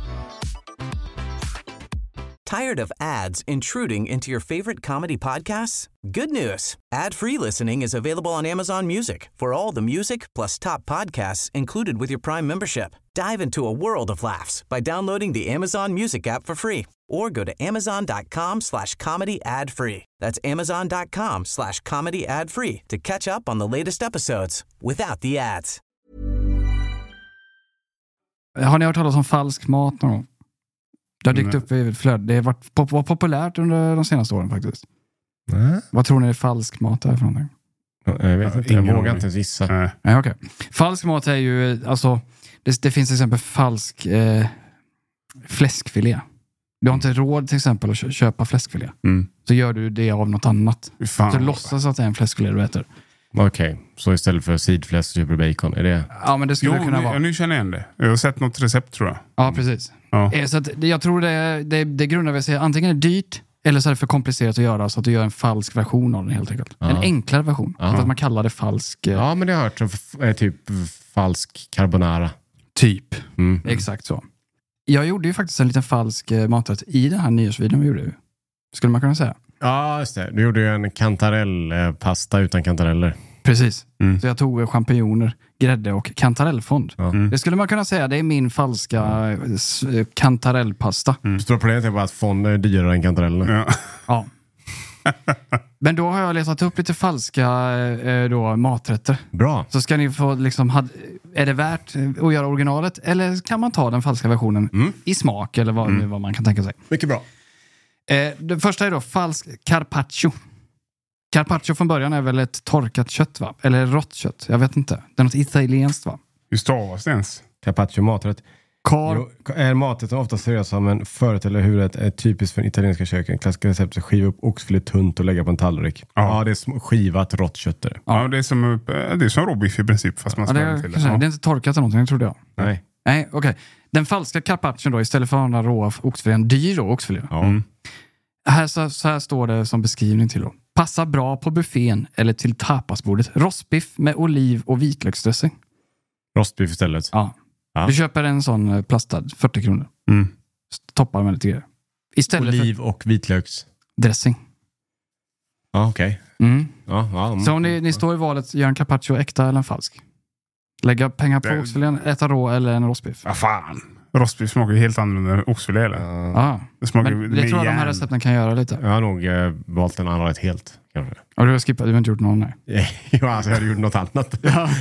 Tired of ads intruding into your favorite comedy podcasts? Good news. Ad-free listening is available on Amazon Music for all the music plus top podcasts included with your Prime membership. Dive into a world of laughs by downloading the Amazon Music app for free or go to amazon.com/comedy ad-free. That's amazon.com/comedy ad-free to catch up on the latest episodes without the ads. Har ni hört talas om falsk mat någon gång? Det har dykt upp i flödet. Det har varit populärt under de senaste åren faktiskt. Vad tror ni är falsk mat är för någonting? Jag vet inte, jag vågar inte gissa. Nej, okej. Falsk mat är ju, alltså, det finns till exempel falsk fläskfilé. Du har inte råd till exempel att köpa fläskfilé. Så gör du det av något annat. Så låtsas att det är en fläskfilé du äter. Okej, så istället för sidfläsk köper du bacon, är det? Ja, men det skulle kunna vara. Nu känner jag igen det. Jag har sett något recept tror jag. Ja, precis. Ja. Så att jag tror det grundar vi sig antingen är dyrt eller så är det för komplicerat att göra så att du gör en falsk version av den helt enkelt. En enklare version. För att man kallar det falsk. Ja, men det har jag hört. Typ falsk carbonara. Typ. Exakt så. Jag gjorde ju faktiskt en liten falsk maträtt i den här nyårsvideon vi gjorde. Skulle man kunna säga. Ja, just det. Du gjorde ju en kantarellpasta utan kantareller. Precis. Så jag tog champinjoner, grädde och kantarellfond. Det skulle man kunna säga. Det är min falska kantarellpasta. Stora problemet är bara att fond är dyrare än kantareller. Ja. Men då har jag letat upp lite falska maträtter. Bra. Så ska ni få liksom, är det värt att göra originalet eller kan man ta den falska versionen i smak eller vad man kan tänka sig. Mycket bra. Det första är då falsk carpaccio. Carpaccio från början är väl ett torkat kött, va? Eller rått kött, jag vet inte. Det är något italienskt, va? Hur stavas det ens? Carpaccio maträtt. Är maträtten ofta seriös som en förrätt eller hurrätt är typiskt för den italienska köken. Klassiska recept är skiva upp oxfilé tunt och lägga på en tallrik. Ja, det är skivat rått kött. Ja, det är som råbiff i princip fast man smör till det. Det är inte torkat eller någonting, trodde jag. Nej, okej. Den falska carpaccio då, istället för den råa oxfilén, dyr då oxfilé. Så här står det som beskrivning till då. Passa bra på buffén eller till tapasbordet. Rostbiff med oliv och vitlöksdressing. Rostbiff istället? Ja. Du köper en sån plastad, 40 kronor. Toppar med lite grejer. Istället oliv och vitlöksdressing. Ja, okej. Så om ni står i valet, gör en carpaccio äkta eller en falsk? Lägga pengar på oxfilén, äta rå eller en rostbiff? Ja, fan. Rostbiff smakar ju helt annorlunda än oxfilé eller? Det smakar men det tror jag de här recepten kan göra lite. Jag har nog valt en annan rätt helt. Kanske. Och du har skippat, du har inte gjort någon, nej? Ja, alltså jag hade gjort något annat.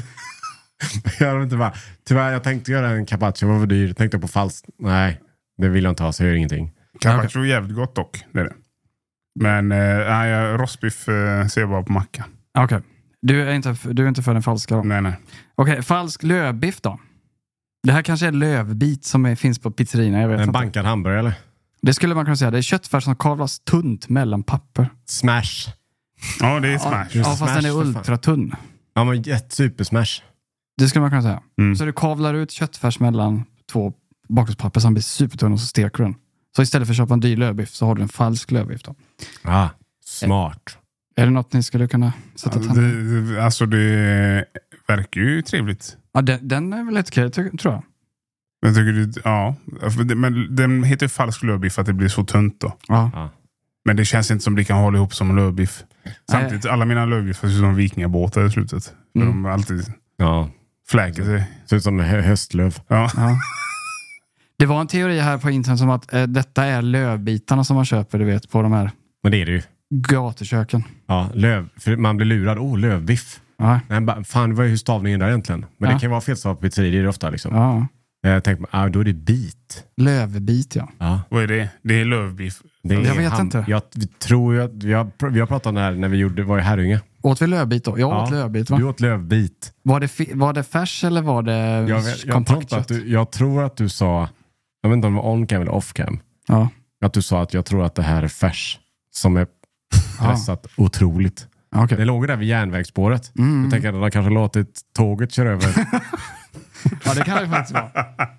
Jag hade inte bara, tyvärr, jag tänkte göra en carpaccio, vad var dyr? Jag tänkte på falskt. Nej, det vill jag inte ha, så jag gör ingenting. Carpaccio är jävligt gott dock, det är det. Men rostbiff ser jag bara på macka. Okej. Du är inte för den falska då? Nej. Okej, falsk lövbiff då? Det här kanske är lövbit som finns på pizzerierna, jag vet inte. En bankad hamburgare eller? Det skulle man kunna säga. Det är köttfärs som kavlas tunt mellan papper. Smash. Ja, det är smash. Ja, fast den är ultratunn. Ja, men supersmash. Det skulle man kunna säga. Så du kavlar ut köttfärs mellan 2 bakplåtspapper som blir supertunn och så steker du den. Så istället för att köpa en dyr lövbiff så har du en falsk lövbiff då. Smart. Är det något ni skulle kunna sätta tänderna? Alltså det verkar ju trevligt. Ja, den är väl lite okej, tror jag. Men tycker du, men den heter falsk lövbiff för att det blir så tunt då. Ja. Men det känns inte som det kan hålla ihop som en lövbiff. Samtidigt, alla mina lövbiffar ser ut som vikingabåtar i slutet. De alltid fläker sig. Ser ut som höstlöv. Ja. Det var en teori här på internet som att detta är lövbitarna som man köper, du vet, på de här. Men det är det ju. Gatuköken. Ja, för man blir lurad. Lövbiff. Ja. Nej, fan, vad är hur stavningen där egentligen? Men det kan vara felstavat på pizzerier ofta liksom. Ja. Jag tänkte, då är det bit. Lövbit, ja. Vad är det? Det är lövbiff. Jag vet inte. Jag tror att vi har pratat om det här när vi var i Herrynge. Åt vi lövbit då? Jag åt lövbit, va? Du åt lövbit. Var det färs eller var det kompakt? Jag tror att du sa, jag vet inte om det var on-cam eller off-cam. Ja. Att du sa att jag tror att det här är färs som är pressat otroligt. Okay. Det låg där vid järnvägsspåret. Jag tänker att de har kanske låtit tåget köra över. Ja, det kan det faktiskt vara.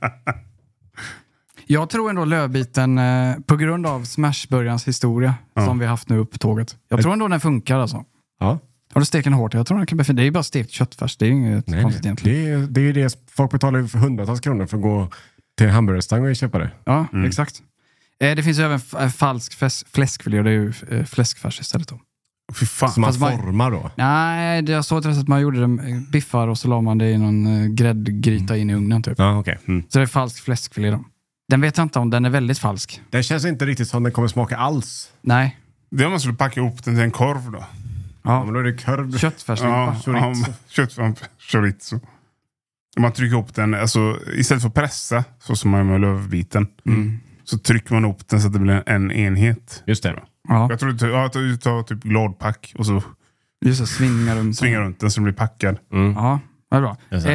Jag tror ändå lövbiten, på grund av Smashburgarens historia som vi haft nu upp på tåget. Jag tror ändå den funkar alltså. Ja. Har du steken hårt? Jag tror den kan bli fin. Det är ju bara stekt köttfärs. Det är ju inget konstigt egentligen. Det är ju det folk betalar för hundratals kronor för att gå till en hamburgerrestaurang och köpa det. Ja, exakt. Det finns ju även falsk fläskfilé och det är ju fläskfärs istället då. Fy fan. Som man formar då? Nej, jag såg att man gjorde biffar och så la man det i någon gräddgryta in i ugnen typ. Ja, okay. Så det är falsk fläskfilé då. Den vet jag inte om, den är väldigt falsk. Den känns inte riktigt som den kommer smaka alls. Nej. Det måste du packa ihop den till en korv då. Ja, men då är det korv. Köttfärs. Chorizo. Man trycker ihop den, alltså istället för att pressa, så som man gör med lövbiten, så trycker man ihop den så att det blir en enhet. Just det. Ja. Jag tror att du tar typ gladpack och så just det, svingar runt den så den blir packad. Ja, det är bra.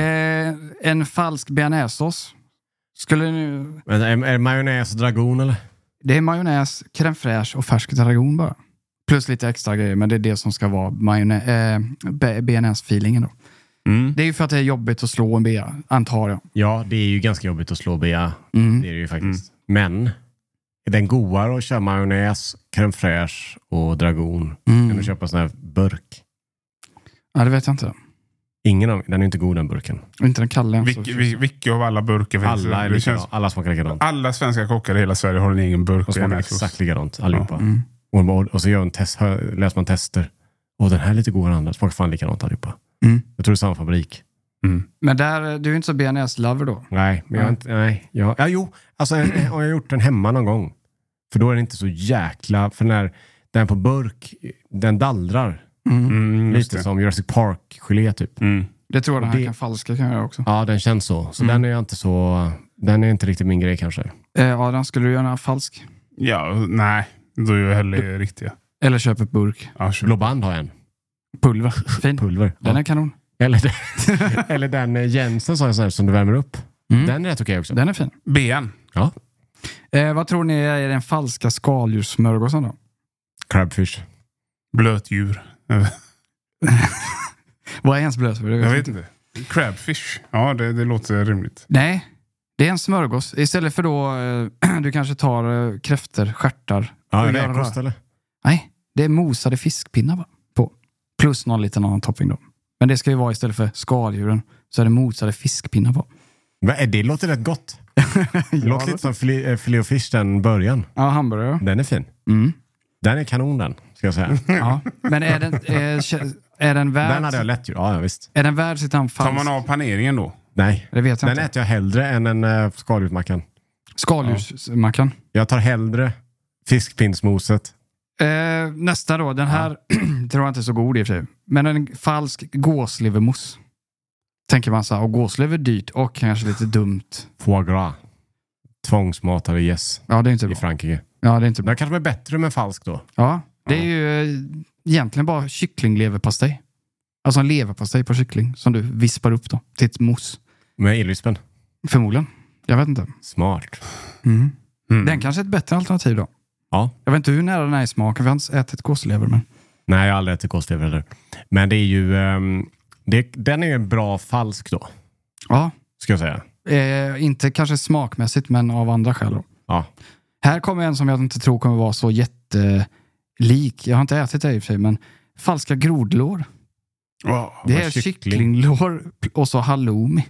En falsk bearnaisesås. Skulle nu... Är det majonnäs och dragon eller? Det är majonnäs, crème fraîche och färsk dragon bara. Plus lite extra grejer, men det är det som ska vara bearnaise-feelingen då. Det är ju för att det är jobbigt att slå en bea, antar jag. Ja, det är ju ganska jobbigt att slå bea. Det är det ju faktiskt. Men är den godare att köra majonnäs, crème fraîche och dragon än att köpa sån här burk? Ja, det vet jag inte. Ingen av den är inte god, den burken. Inte den kalla. Vilka av alla burkar finns alla det? Känns... Alla smakar likadant. Alla svenska kockar i hela Sverige har en egen burk. De smakar exakt likadant, allihopa. Och så gör en test, läser man tester. Och den här är lite godare än andra. Smakar fan likadant allihopa. Jag tror det är samma fabrik. Men du är inte så bearnaise-lover då? Nej, men jag inte... Nej, alltså har jag gjort den hemma någon gång. För då är det inte så jäkla... För när den på burk, den dallrar. Lite som Jurassic Park-gelé typ. Det tror jag den här falska kan jag också. Ja, den känns så. Så den är jag inte så... Den är inte riktigt min grej kanske. Adam, skulle du göra en falsk? Ja, nej. Då gör jag hellre riktiga. Eller köp ett burk. Ja, Blå band har jag en. Pulver. Fin. Pulver. Den är kanon. Eller den Jensen sa jag så här, som du värmer upp. Den är rätt okej också. Den är fin. Ben. Ja. Vad tror ni är den falska skaldjurssmörgåsen då? Crabfish. Blötdjur. Vad är ens blötdjur? Jag vet inte. Crabfish. Ja, det låter rimligt. Nej, det är en smörgås. Istället för då, du kanske tar kräftor, stjärtar. Ja, det är kost eller? Nej, det är mosade fiskpinnar på. Plus någon liten annan topping då. Men det ska ju vara istället för skaldjuren så är det mosade fiskpinnar på. Det låter rätt gott. Det låter lite som filet och fish den början. Ja, hamburgare. Den är fin. Den är kanon den, ska jag säga. Ja, men är den värd... Den hade jag lätt gjort, ja visst. Är den värd sitt anfall? Tar man av paneringen då? Nej, det vet jag den inte. äter jag hellre än en skaldjursmackan. Skaldjursmackan? Jag tar hellre fiskpinnsmoset. Nästa då, den här tror jag inte är så god i och för sig. Men en falsk gåslevermousse. Tänker man så här, och gåslever är dyrt och kanske lite dumt. Foie gras. Tvångsmatade gäss. Ja, det är inte bra. I Frankrike. Ja, det är inte bra. Det kanske är bättre med falsk då. Ja, det är ju egentligen bara kycklingleverpastej. Alltså en leverpastej på kyckling som du vispar upp då till ett mousse. Med illvispen? Förmodligen. Jag vet inte. Smart. Den kanske är ett bättre alternativ då. Ja. Jag vet inte hur nära den är i smaken. Vi har inte ätit gåslever, men... Nej, jag har aldrig ätit gåslever heller. Men det är ju... den är ju en bra falsk då. Ja. Ska jag säga. Inte kanske smakmässigt, men av andra skäl då. Ja. Här kommer en som jag inte tror kommer vara så jättelik. Jag har inte ätit det i och för sig, men falska grodlår. Det är kycklinglår och så halloumi.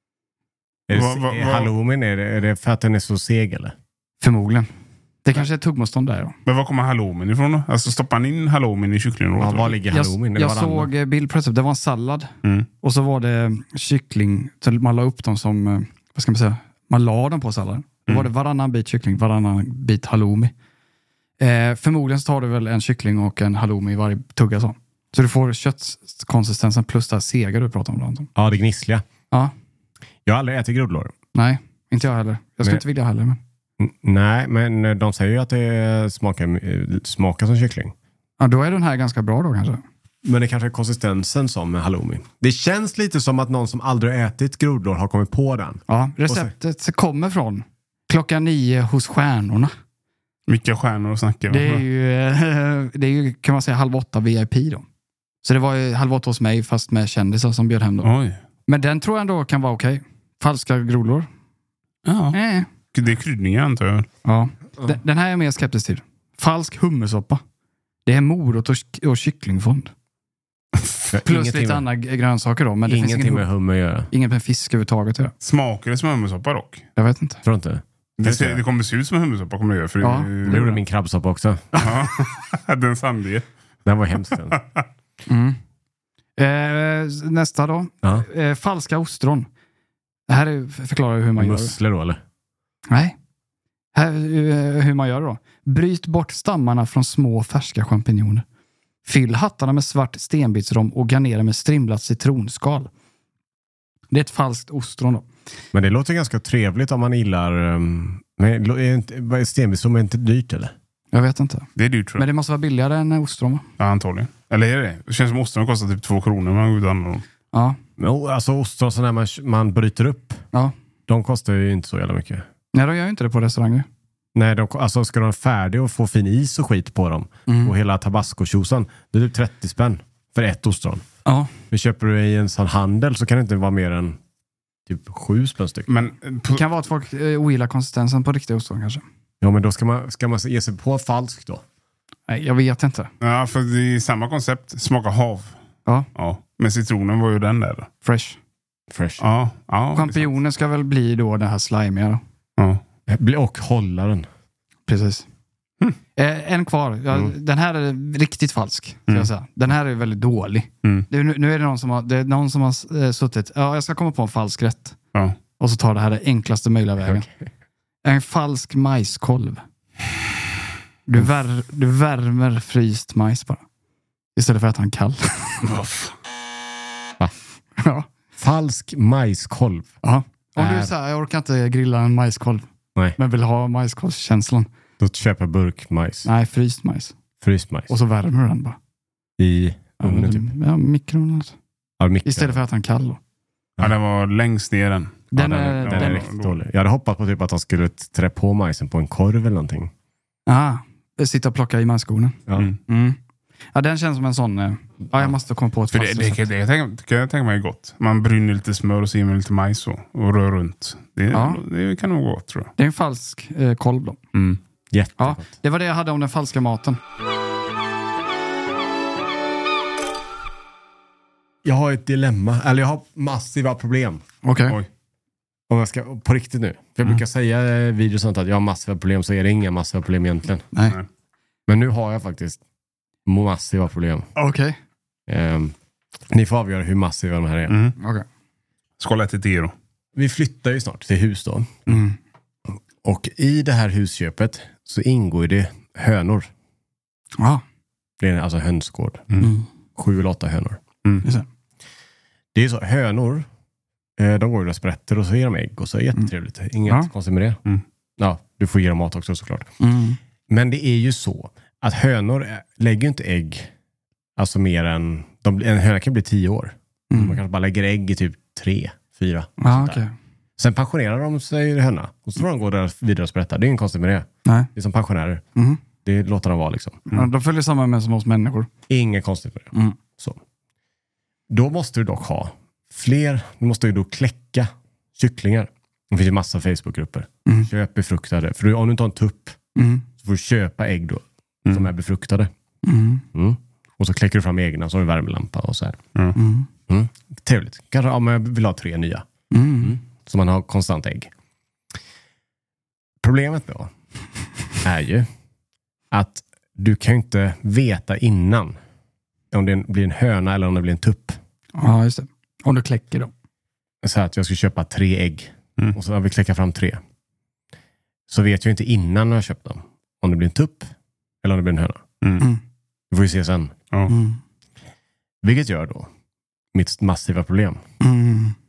Halloumin, är det för att den är så seg eller? Förmodligen. Det kanske är tuggmotstånd där då. Men var kommer halloumin ifrån då? Alltså stoppar ni in halloumin i kycklinglåret? Ja, var ligger halloumin? Jag såg bild på recept. Det var en sallad. Och så var det kyckling. Så man la upp dem som, vad ska man säga? Man la dem på salladen. Då var det varannan bit kyckling, varannan bit halloumi. Förmodligen så tar du väl en kyckling och en halloumi i varje tugga så. Så du får köttkonsistensen plus det här sega du pratar om. Ja, det gnissliga. Ja. Jag har aldrig ätit grodlår. Nej, inte jag heller. Jag skulle inte vilja heller. Men... Nej, men de säger ju att det smakar som kyckling. Ja, då är den här ganska bra då kanske. Men det kanske är konsistensen som med halloumi. Det känns lite som att någon som aldrig ätit grodlår har kommit på den. Ja, receptet kommer från 9:00 hos stjärnorna. Vilka stjärnor snackar vi? Det är ju kan man säga 7:30 VIP då. Så det var ju 7:30 hos mig fast med kändisar som bjöd hem då. Oj. Men den tror jag ändå kan vara okej. Falska grodlår. Ja. Det är kryddningar antar jag. Ja. Den här är jag mer skeptisk till. Falsk hummersoppa. Det är morot och kycklingfond. Plus lite andra grönsaker då. Men det ingenting finns med hummer att göra. Inget med fisk överhuvudtaget. Ja. Smakar det som hummersoppa dock? Jag vet inte. Tror inte. Det kommer se ut som hummersoppa kommer det göra. För ja. Det gjorde min krabbsoppa också. Ja, den sandige. Den var hemskt. Nästa då. Ja. Falska ostron. Det här förklarar hur man gör. Musslor då eller? Nej. Här, hur man gör då. Bryt bort stammarna från små färska champinjoner. Fyll hattarna med svart stenbitsrom och garnera med strimlat citronskal. Det är ett falskt ostron då. Men det låter ganska trevligt om man gillar... Men stenbitsrom är inte dyrt eller? Jag vet inte. Det är dyrt tror jag. Men det måste vara billigare än ostron va? Ja, antagligen. Eller är det? Det känns som ostron kostar typ 2 kronor. Man går ut ja. Men, alltså ostron så när man bryter upp. Ja. De kostar ju inte så jävla mycket. Nej, de gör ju inte det på restauranger. Nej, alltså ska de vara färdiga och få fin is och skit på dem. Och hela tabasco-tjosan. Det är typ 30 spänn för ett ostron. Ja. Men köper du i en sån handel så kan det inte vara mer än typ 7 spänn styck. Men det kan vara att folk ogillar konsistensen på riktiga ostron kanske. Ja, men då ska man ge sig på falskt då. Nej, jag vet inte. Ja, för det är samma koncept. Smaka hav. Ja. Men citronen var ju den där. Fresh. Ja. Champinjonen ska väl bli då det här slimiga då. Ja. Och hållaren. Precis. En kvar. Den här är riktigt falsk. Jag säga. Den här är väldigt dålig. Nu är det någon som har suttit. Ja, jag ska komma på en falsk rätt. Ja. Och så tar det här det enklaste möjliga vägen. Okay. En falsk majskolv. Du värmer fryst majs bara. Istället för att han kall. Ja. Falsk majskolv. Ja. Om du säger jag orkar inte grilla en majskolv. Nej. Men vill ha majskolvskänslan. Då köper burkmajs. Nej, fryst majs. Fryst majs. Och så värmer du den bara. I ugnen typ. Ja, mikron. Ja, istället för att han kall då. Ja, den var längst ner den. Den är riktigt dålig. Jag hade hoppats på typ att han skulle trä på majsen på en korv eller någonting. Sitta och plocka i majskornen. Ja. Ja, den känns som en sån... Ja, jag måste komma på ett fast det kan jag tänka mig är gott. Man bryner lite smör och så med lite majs och rör runt. Det kan nog gå, tror jag. Det är en falsk kolv då. Jättegott. Ja, det var det jag hade om den falska maten. Jag har ett dilemma. Eller jag har massiva problem. Okej. Om jag ska, på riktigt nu. För jag brukar säga i videos sånt att jag har massiva problem, så är det inga massiva problem egentligen. Nej. Men nu har jag faktiskt massiva problem. Okej. Ni får avgöra hur massiva de här är. Okej. Skål till det då. Vi flyttar ju snart till hus då. Och i det här husköpet så ingår det hönor. Ja. Det är alltså hönsgård. 7 eller 8 hönor. Det är så, hönor de går ju och sprätter och så ger de ägg och så är det jättetrevligt. Inget konstigt med det. Ja, du får ge dem mat också såklart. Men det är ju så att hönor lägger inte ägg alltså mer än en höna kan bli 10 år. Man kanske bara lägger ägg i typ 3, 4. Okay. Sen pensionerar de sig höna och så får de gå där vidare och sprätta. Det är ingen konstigt med det. Nej. Det är som pensionärer. Det låter de vara liksom. Ja, de följer samma med som hos människor. Inget konstigt med det. Så. Då måste du dock ha fler. Du måste ju då kläcka kycklingar. Det finns ju massa Facebookgrupper. Köp befruktade. För om du inte har en tupp så får du köpa ägg då som är befruktade. Och så kläcker du fram egna så har du värmelampa och så här. Trevligt. Kanske om jag vill ha 3 nya. Så man har konstant ägg. Problemet då är ju att du kan ju inte veta innan om det blir en höna eller om det blir en tupp. Ja, just det. Om du kläcker då. Så att jag ska köpa 3 ägg. Och så har vi kläcka fram 3. Så vet jag inte innan jag köpt dem. Om det blir en tupp eller om det blir en höna. Vi får ju se sen. Vilket gör då mitt massiva problem.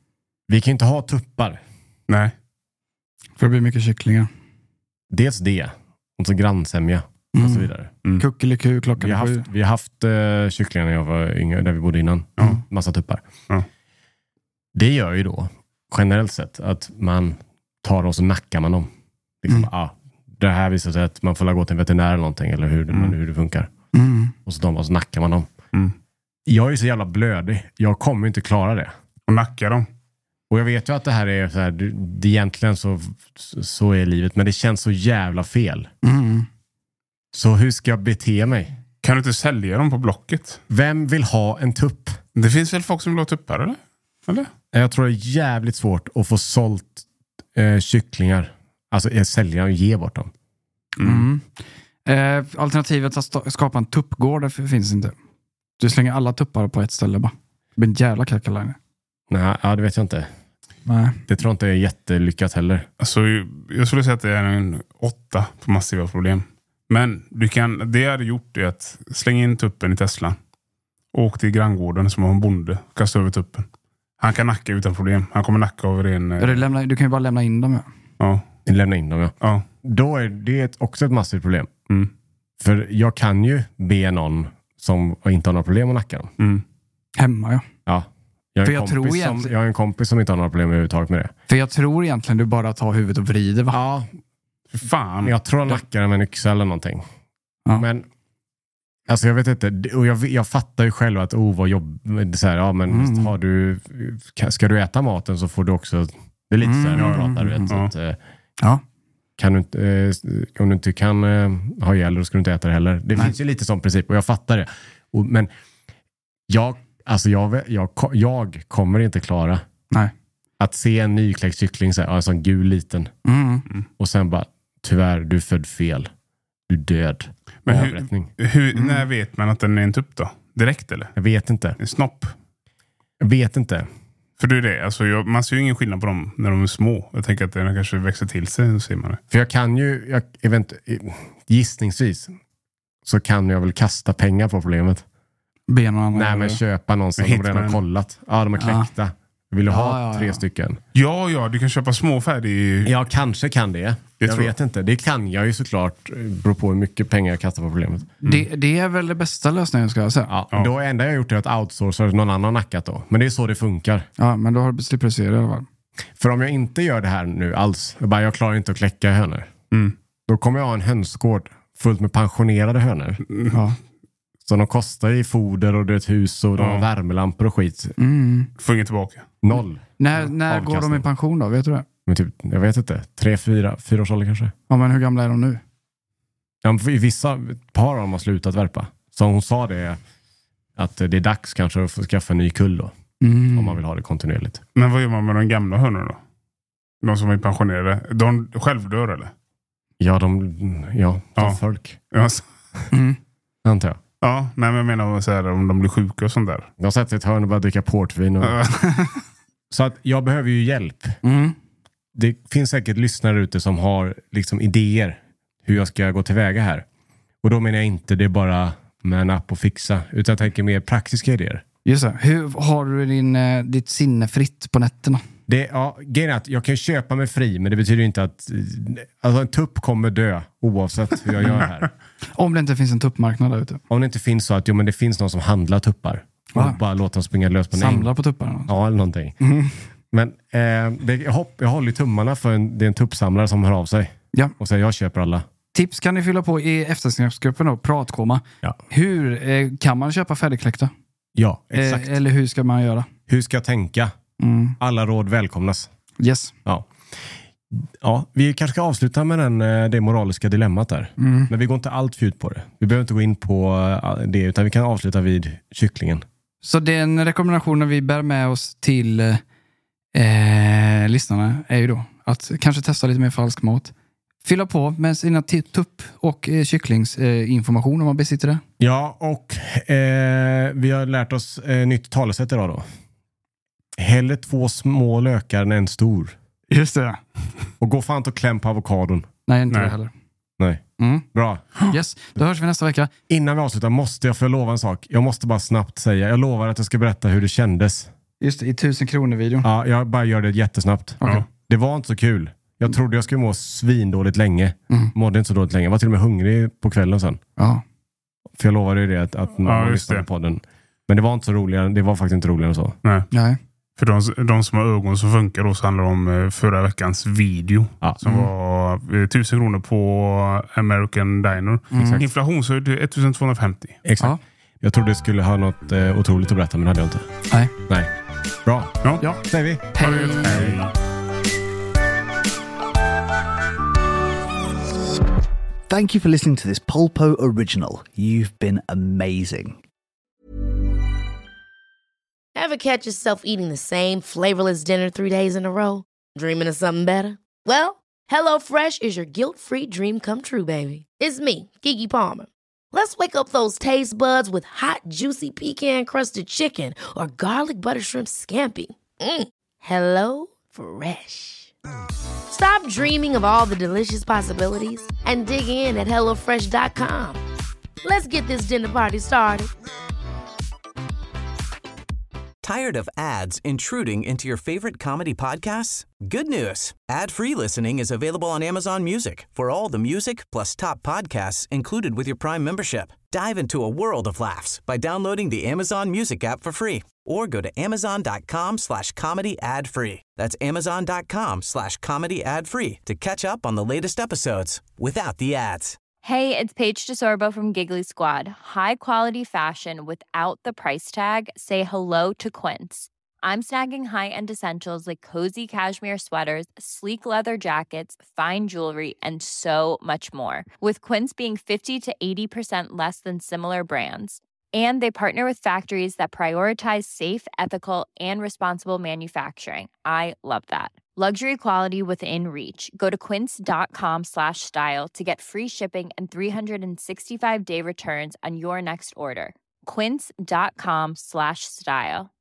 Vi kan inte ha tuppar. Nej. För det blir mycket kycklingar. Dels det. Och så grannsämja. Och så vidare. Kuckeliku klockan 7. Vi har haft kycklingar när jag var yngre, där vi bodde innan. Massa tuppar. Det gör ju då generellt sett att man tar och så nackar man dem. Liksom, det här visar sig att man får gå till en veterinär eller någonting, eller hur det funkar. Och så nackar man dem. Jag är så jävla blödig. Jag kommer inte klara det. Och nacka dem. Och jag vet ju att det här är så här, det egentligen så är livet, men det känns så jävla fel. Så hur ska jag bete mig? Kan du inte sälja dem på Blocket? Vem vill ha en tupp? Det finns väl folk som vill ha tuppar, eller? Jag tror det är jävligt svårt att få sålt kycklingar. Alltså sälja och ge bort dem. Alternativet att skapa en tuppgård finns inte. Du slänger alla tuppar på ett ställe bara. Det blir en jävla kackerlagare. Nej, det vet jag inte. Nej. Det tror jag inte är jättelyckat heller. Alltså, jag skulle säga att det är en 8 på massiva problem. Men det jag hade gjort är att slänga in tuppen i Tesla. Åk till granngården som har en bonde. Kasta över tuppen. Han kan nacka utan problem. Han kommer nacka över en... Du kan ju bara lämna in dem. Ja. Lämna in dem, ja. Då är det också ett massivt problem. För jag kan ju be någon som inte har några problem att nacka dem. Hemma, ja. Jag har en kompis som inte har några problem överhuvudtaget med det. För jag tror egentligen du bara tar huvudet och vrider, va? Ja. Fan. Jag tror han nackar med en yxa eller någonting. Ja. Men alltså jag vet inte. Och jag fattar ju själv att vad jobbigt. Har du... Ska du äta maten så får du också... Det är lite så här man pratar, du vet. Så att, kan du inte, om du inte kan ha ihjäl, då ska du inte äta det heller. Det finns ju lite sån princip och jag fattar det. Men jag kommer inte klara att se en nykläckt kyckling så här, en sån gul liten. Och sen bara, tyvärr, du är född fel. Du är död. Men när vet man att den är en tupp då? Direkt eller? Jag vet inte. En snopp? Jag vet inte. För det är det. Alltså, man ser ju ingen skillnad på dem när de är små. Jag tänker att den kanske växer till sig, så ser man det. För jag kan ju, gissningsvis, så kan jag väl kasta pengar på problemet. Nej, men köpa någon som de redan har kollat. Ja, de är kläckta. Vill du ha 3 stycken? Ja, du kan köpa små färdig. Ja, kanske kan det. Jag vet inte. Det kan jag ju såklart, beror på hur mycket pengar jag kastar på problemet. Det är väl det bästa lösningen, ska jag säga. Ja. Då enda jag gjort är att outsourca någon annan nackat då. Men det är så det funkar. Ja, men då slipper du se det i alla fall. För om jag inte gör det här nu alls, jag klarar inte att kläcka hönor. Då kommer jag ha en hönsgård fullt med pensionerade hönor. Ja. Så de kostar i foder och ett hus och de har värmelampor och skit. Får inget tillbaka. 0. När går de i pension då? Vet du det? Men typ, jag vet inte. 4 års ålder kanske. Ja, men hur gamla är de nu? Ja, i vissa par har de slutat värpa. Så hon sa det, att det är dags kanske att få skaffa en ny kull då. Om man vill ha det kontinuerligt. Men vad gör man med de gamla hönorna då? De som är pensionerade. De självdör eller? Ja, de folk. Antar jag. Ja, men jag menar så här, om de blir sjuka och sånt där. De sätter ett hörn och bara dricka portvin. Så att jag behöver ju hjälp. Det finns säkert lyssnare ute som har liksom idéer hur jag ska gå tillväga här. Och då menar jag inte det är bara med en app och fixa. Utan jag tänker mer praktiska idéer. Just det. Hur har du ditt sinne fritt på nätterna? Grejen är att jag kan köpa mig fri, men det betyder inte att en tupp kommer dö oavsett hur jag gör här. Om det inte finns en tuppmarknad där ute. Om det inte finns så att men det finns någon som handlar tuppar. Och bara låter dem springa lös på en samlar på tupparna. Ja, eller någonting. Men jag håller i tummarna för det är en tuppsamlare som hör av sig. Ja. Och säger jag köper alla. Tips kan ni fylla på i eftersnacksgruppen då, Pratkoma. Ja. Hur kan man köpa färdigkläckta? Ja, exakt. Eller hur ska man göra? Hur ska jag tänka? Alla råd välkomnas. Yes. Ja, vi kanske ska avsluta med det moraliska dilemmat där. Men vi går inte allt för ut på det. Vi behöver inte gå in på det, utan vi kan avsluta vid kycklingen. Så den rekommendationen vi bär med oss till lyssnarna är ju då att kanske testa lite mer falsk mat. Fylla på med sina tupp- och kycklingsinformation om man besitter det. Ja, och vi har lärt oss nytt talesätt idag då. Hellre 2 små lökar än en stor. Just det. Och gå fan inte och kläm på avokadon. Nej, inte det heller. Nej. Bra. Yes, då hörs vi nästa vecka. Innan vi avslutar måste jag få lova en sak. Jag måste bara snabbt säga. Jag lovar att jag ska berätta hur det kändes Just det, i 1000 kronor-videon. Ja, jag bara gör det jättesnabbt. Okay. Det var inte så kul. Jag trodde jag skulle må svindåligt länge. Mådde inte så dåligt länge. Jag var till och med hungrig på kvällen sen. Ja. För jag lovade ju det att någon lyssnade på podden. Men det var inte så roligare. Det var faktiskt inte roligare än så. Nej. För de som har ögon som funkar då, så handlar det om förra veckans video. Som var 1000 kronor på American Diner. Inflationshöjd 1250. Exakt. Ja. Jag trodde jag skulle ha något otroligt att berätta, men hade jag inte. Nej. Bra. Ja. Säger vi. Hej. Thank you for listening to this Polpo original. You've been amazing. Ever catch yourself eating the same flavorless dinner 3 days in a row? Dreaming of something better? Well, HelloFresh is your guilt-free dream come true, baby. It's me, Keke Palmer. Let's wake up those taste buds with hot, juicy pecan-crusted chicken or garlic butter shrimp scampi. Hello Fresh. Stop dreaming of all the delicious possibilities and dig in at HelloFresh.com. Let's get this dinner party started. Tired of ads intruding into your favorite comedy podcasts? Good news. Ad-free listening is available on Amazon Music for all the music plus top podcasts included with your Prime membership. Dive into a world of laughs by downloading the Amazon Music app for free or go to amazon.com/comedy ad-free. That's amazon.com/comedy ad-free to catch up on the latest episodes without the ads. Hey, it's Paige DeSorbo from Giggly Squad. High quality fashion without the price tag. Say hello to Quince. I'm snagging high-end essentials like cozy cashmere sweaters, sleek leather jackets, fine jewelry, and so much more. With Quince being 50 to 80% less than similar brands. And they partner with factories that prioritize safe, ethical, and responsible manufacturing. I love that. Luxury quality within reach. Go to quince.com/style to get free shipping and 365-day returns on your next order. Quince.com/style.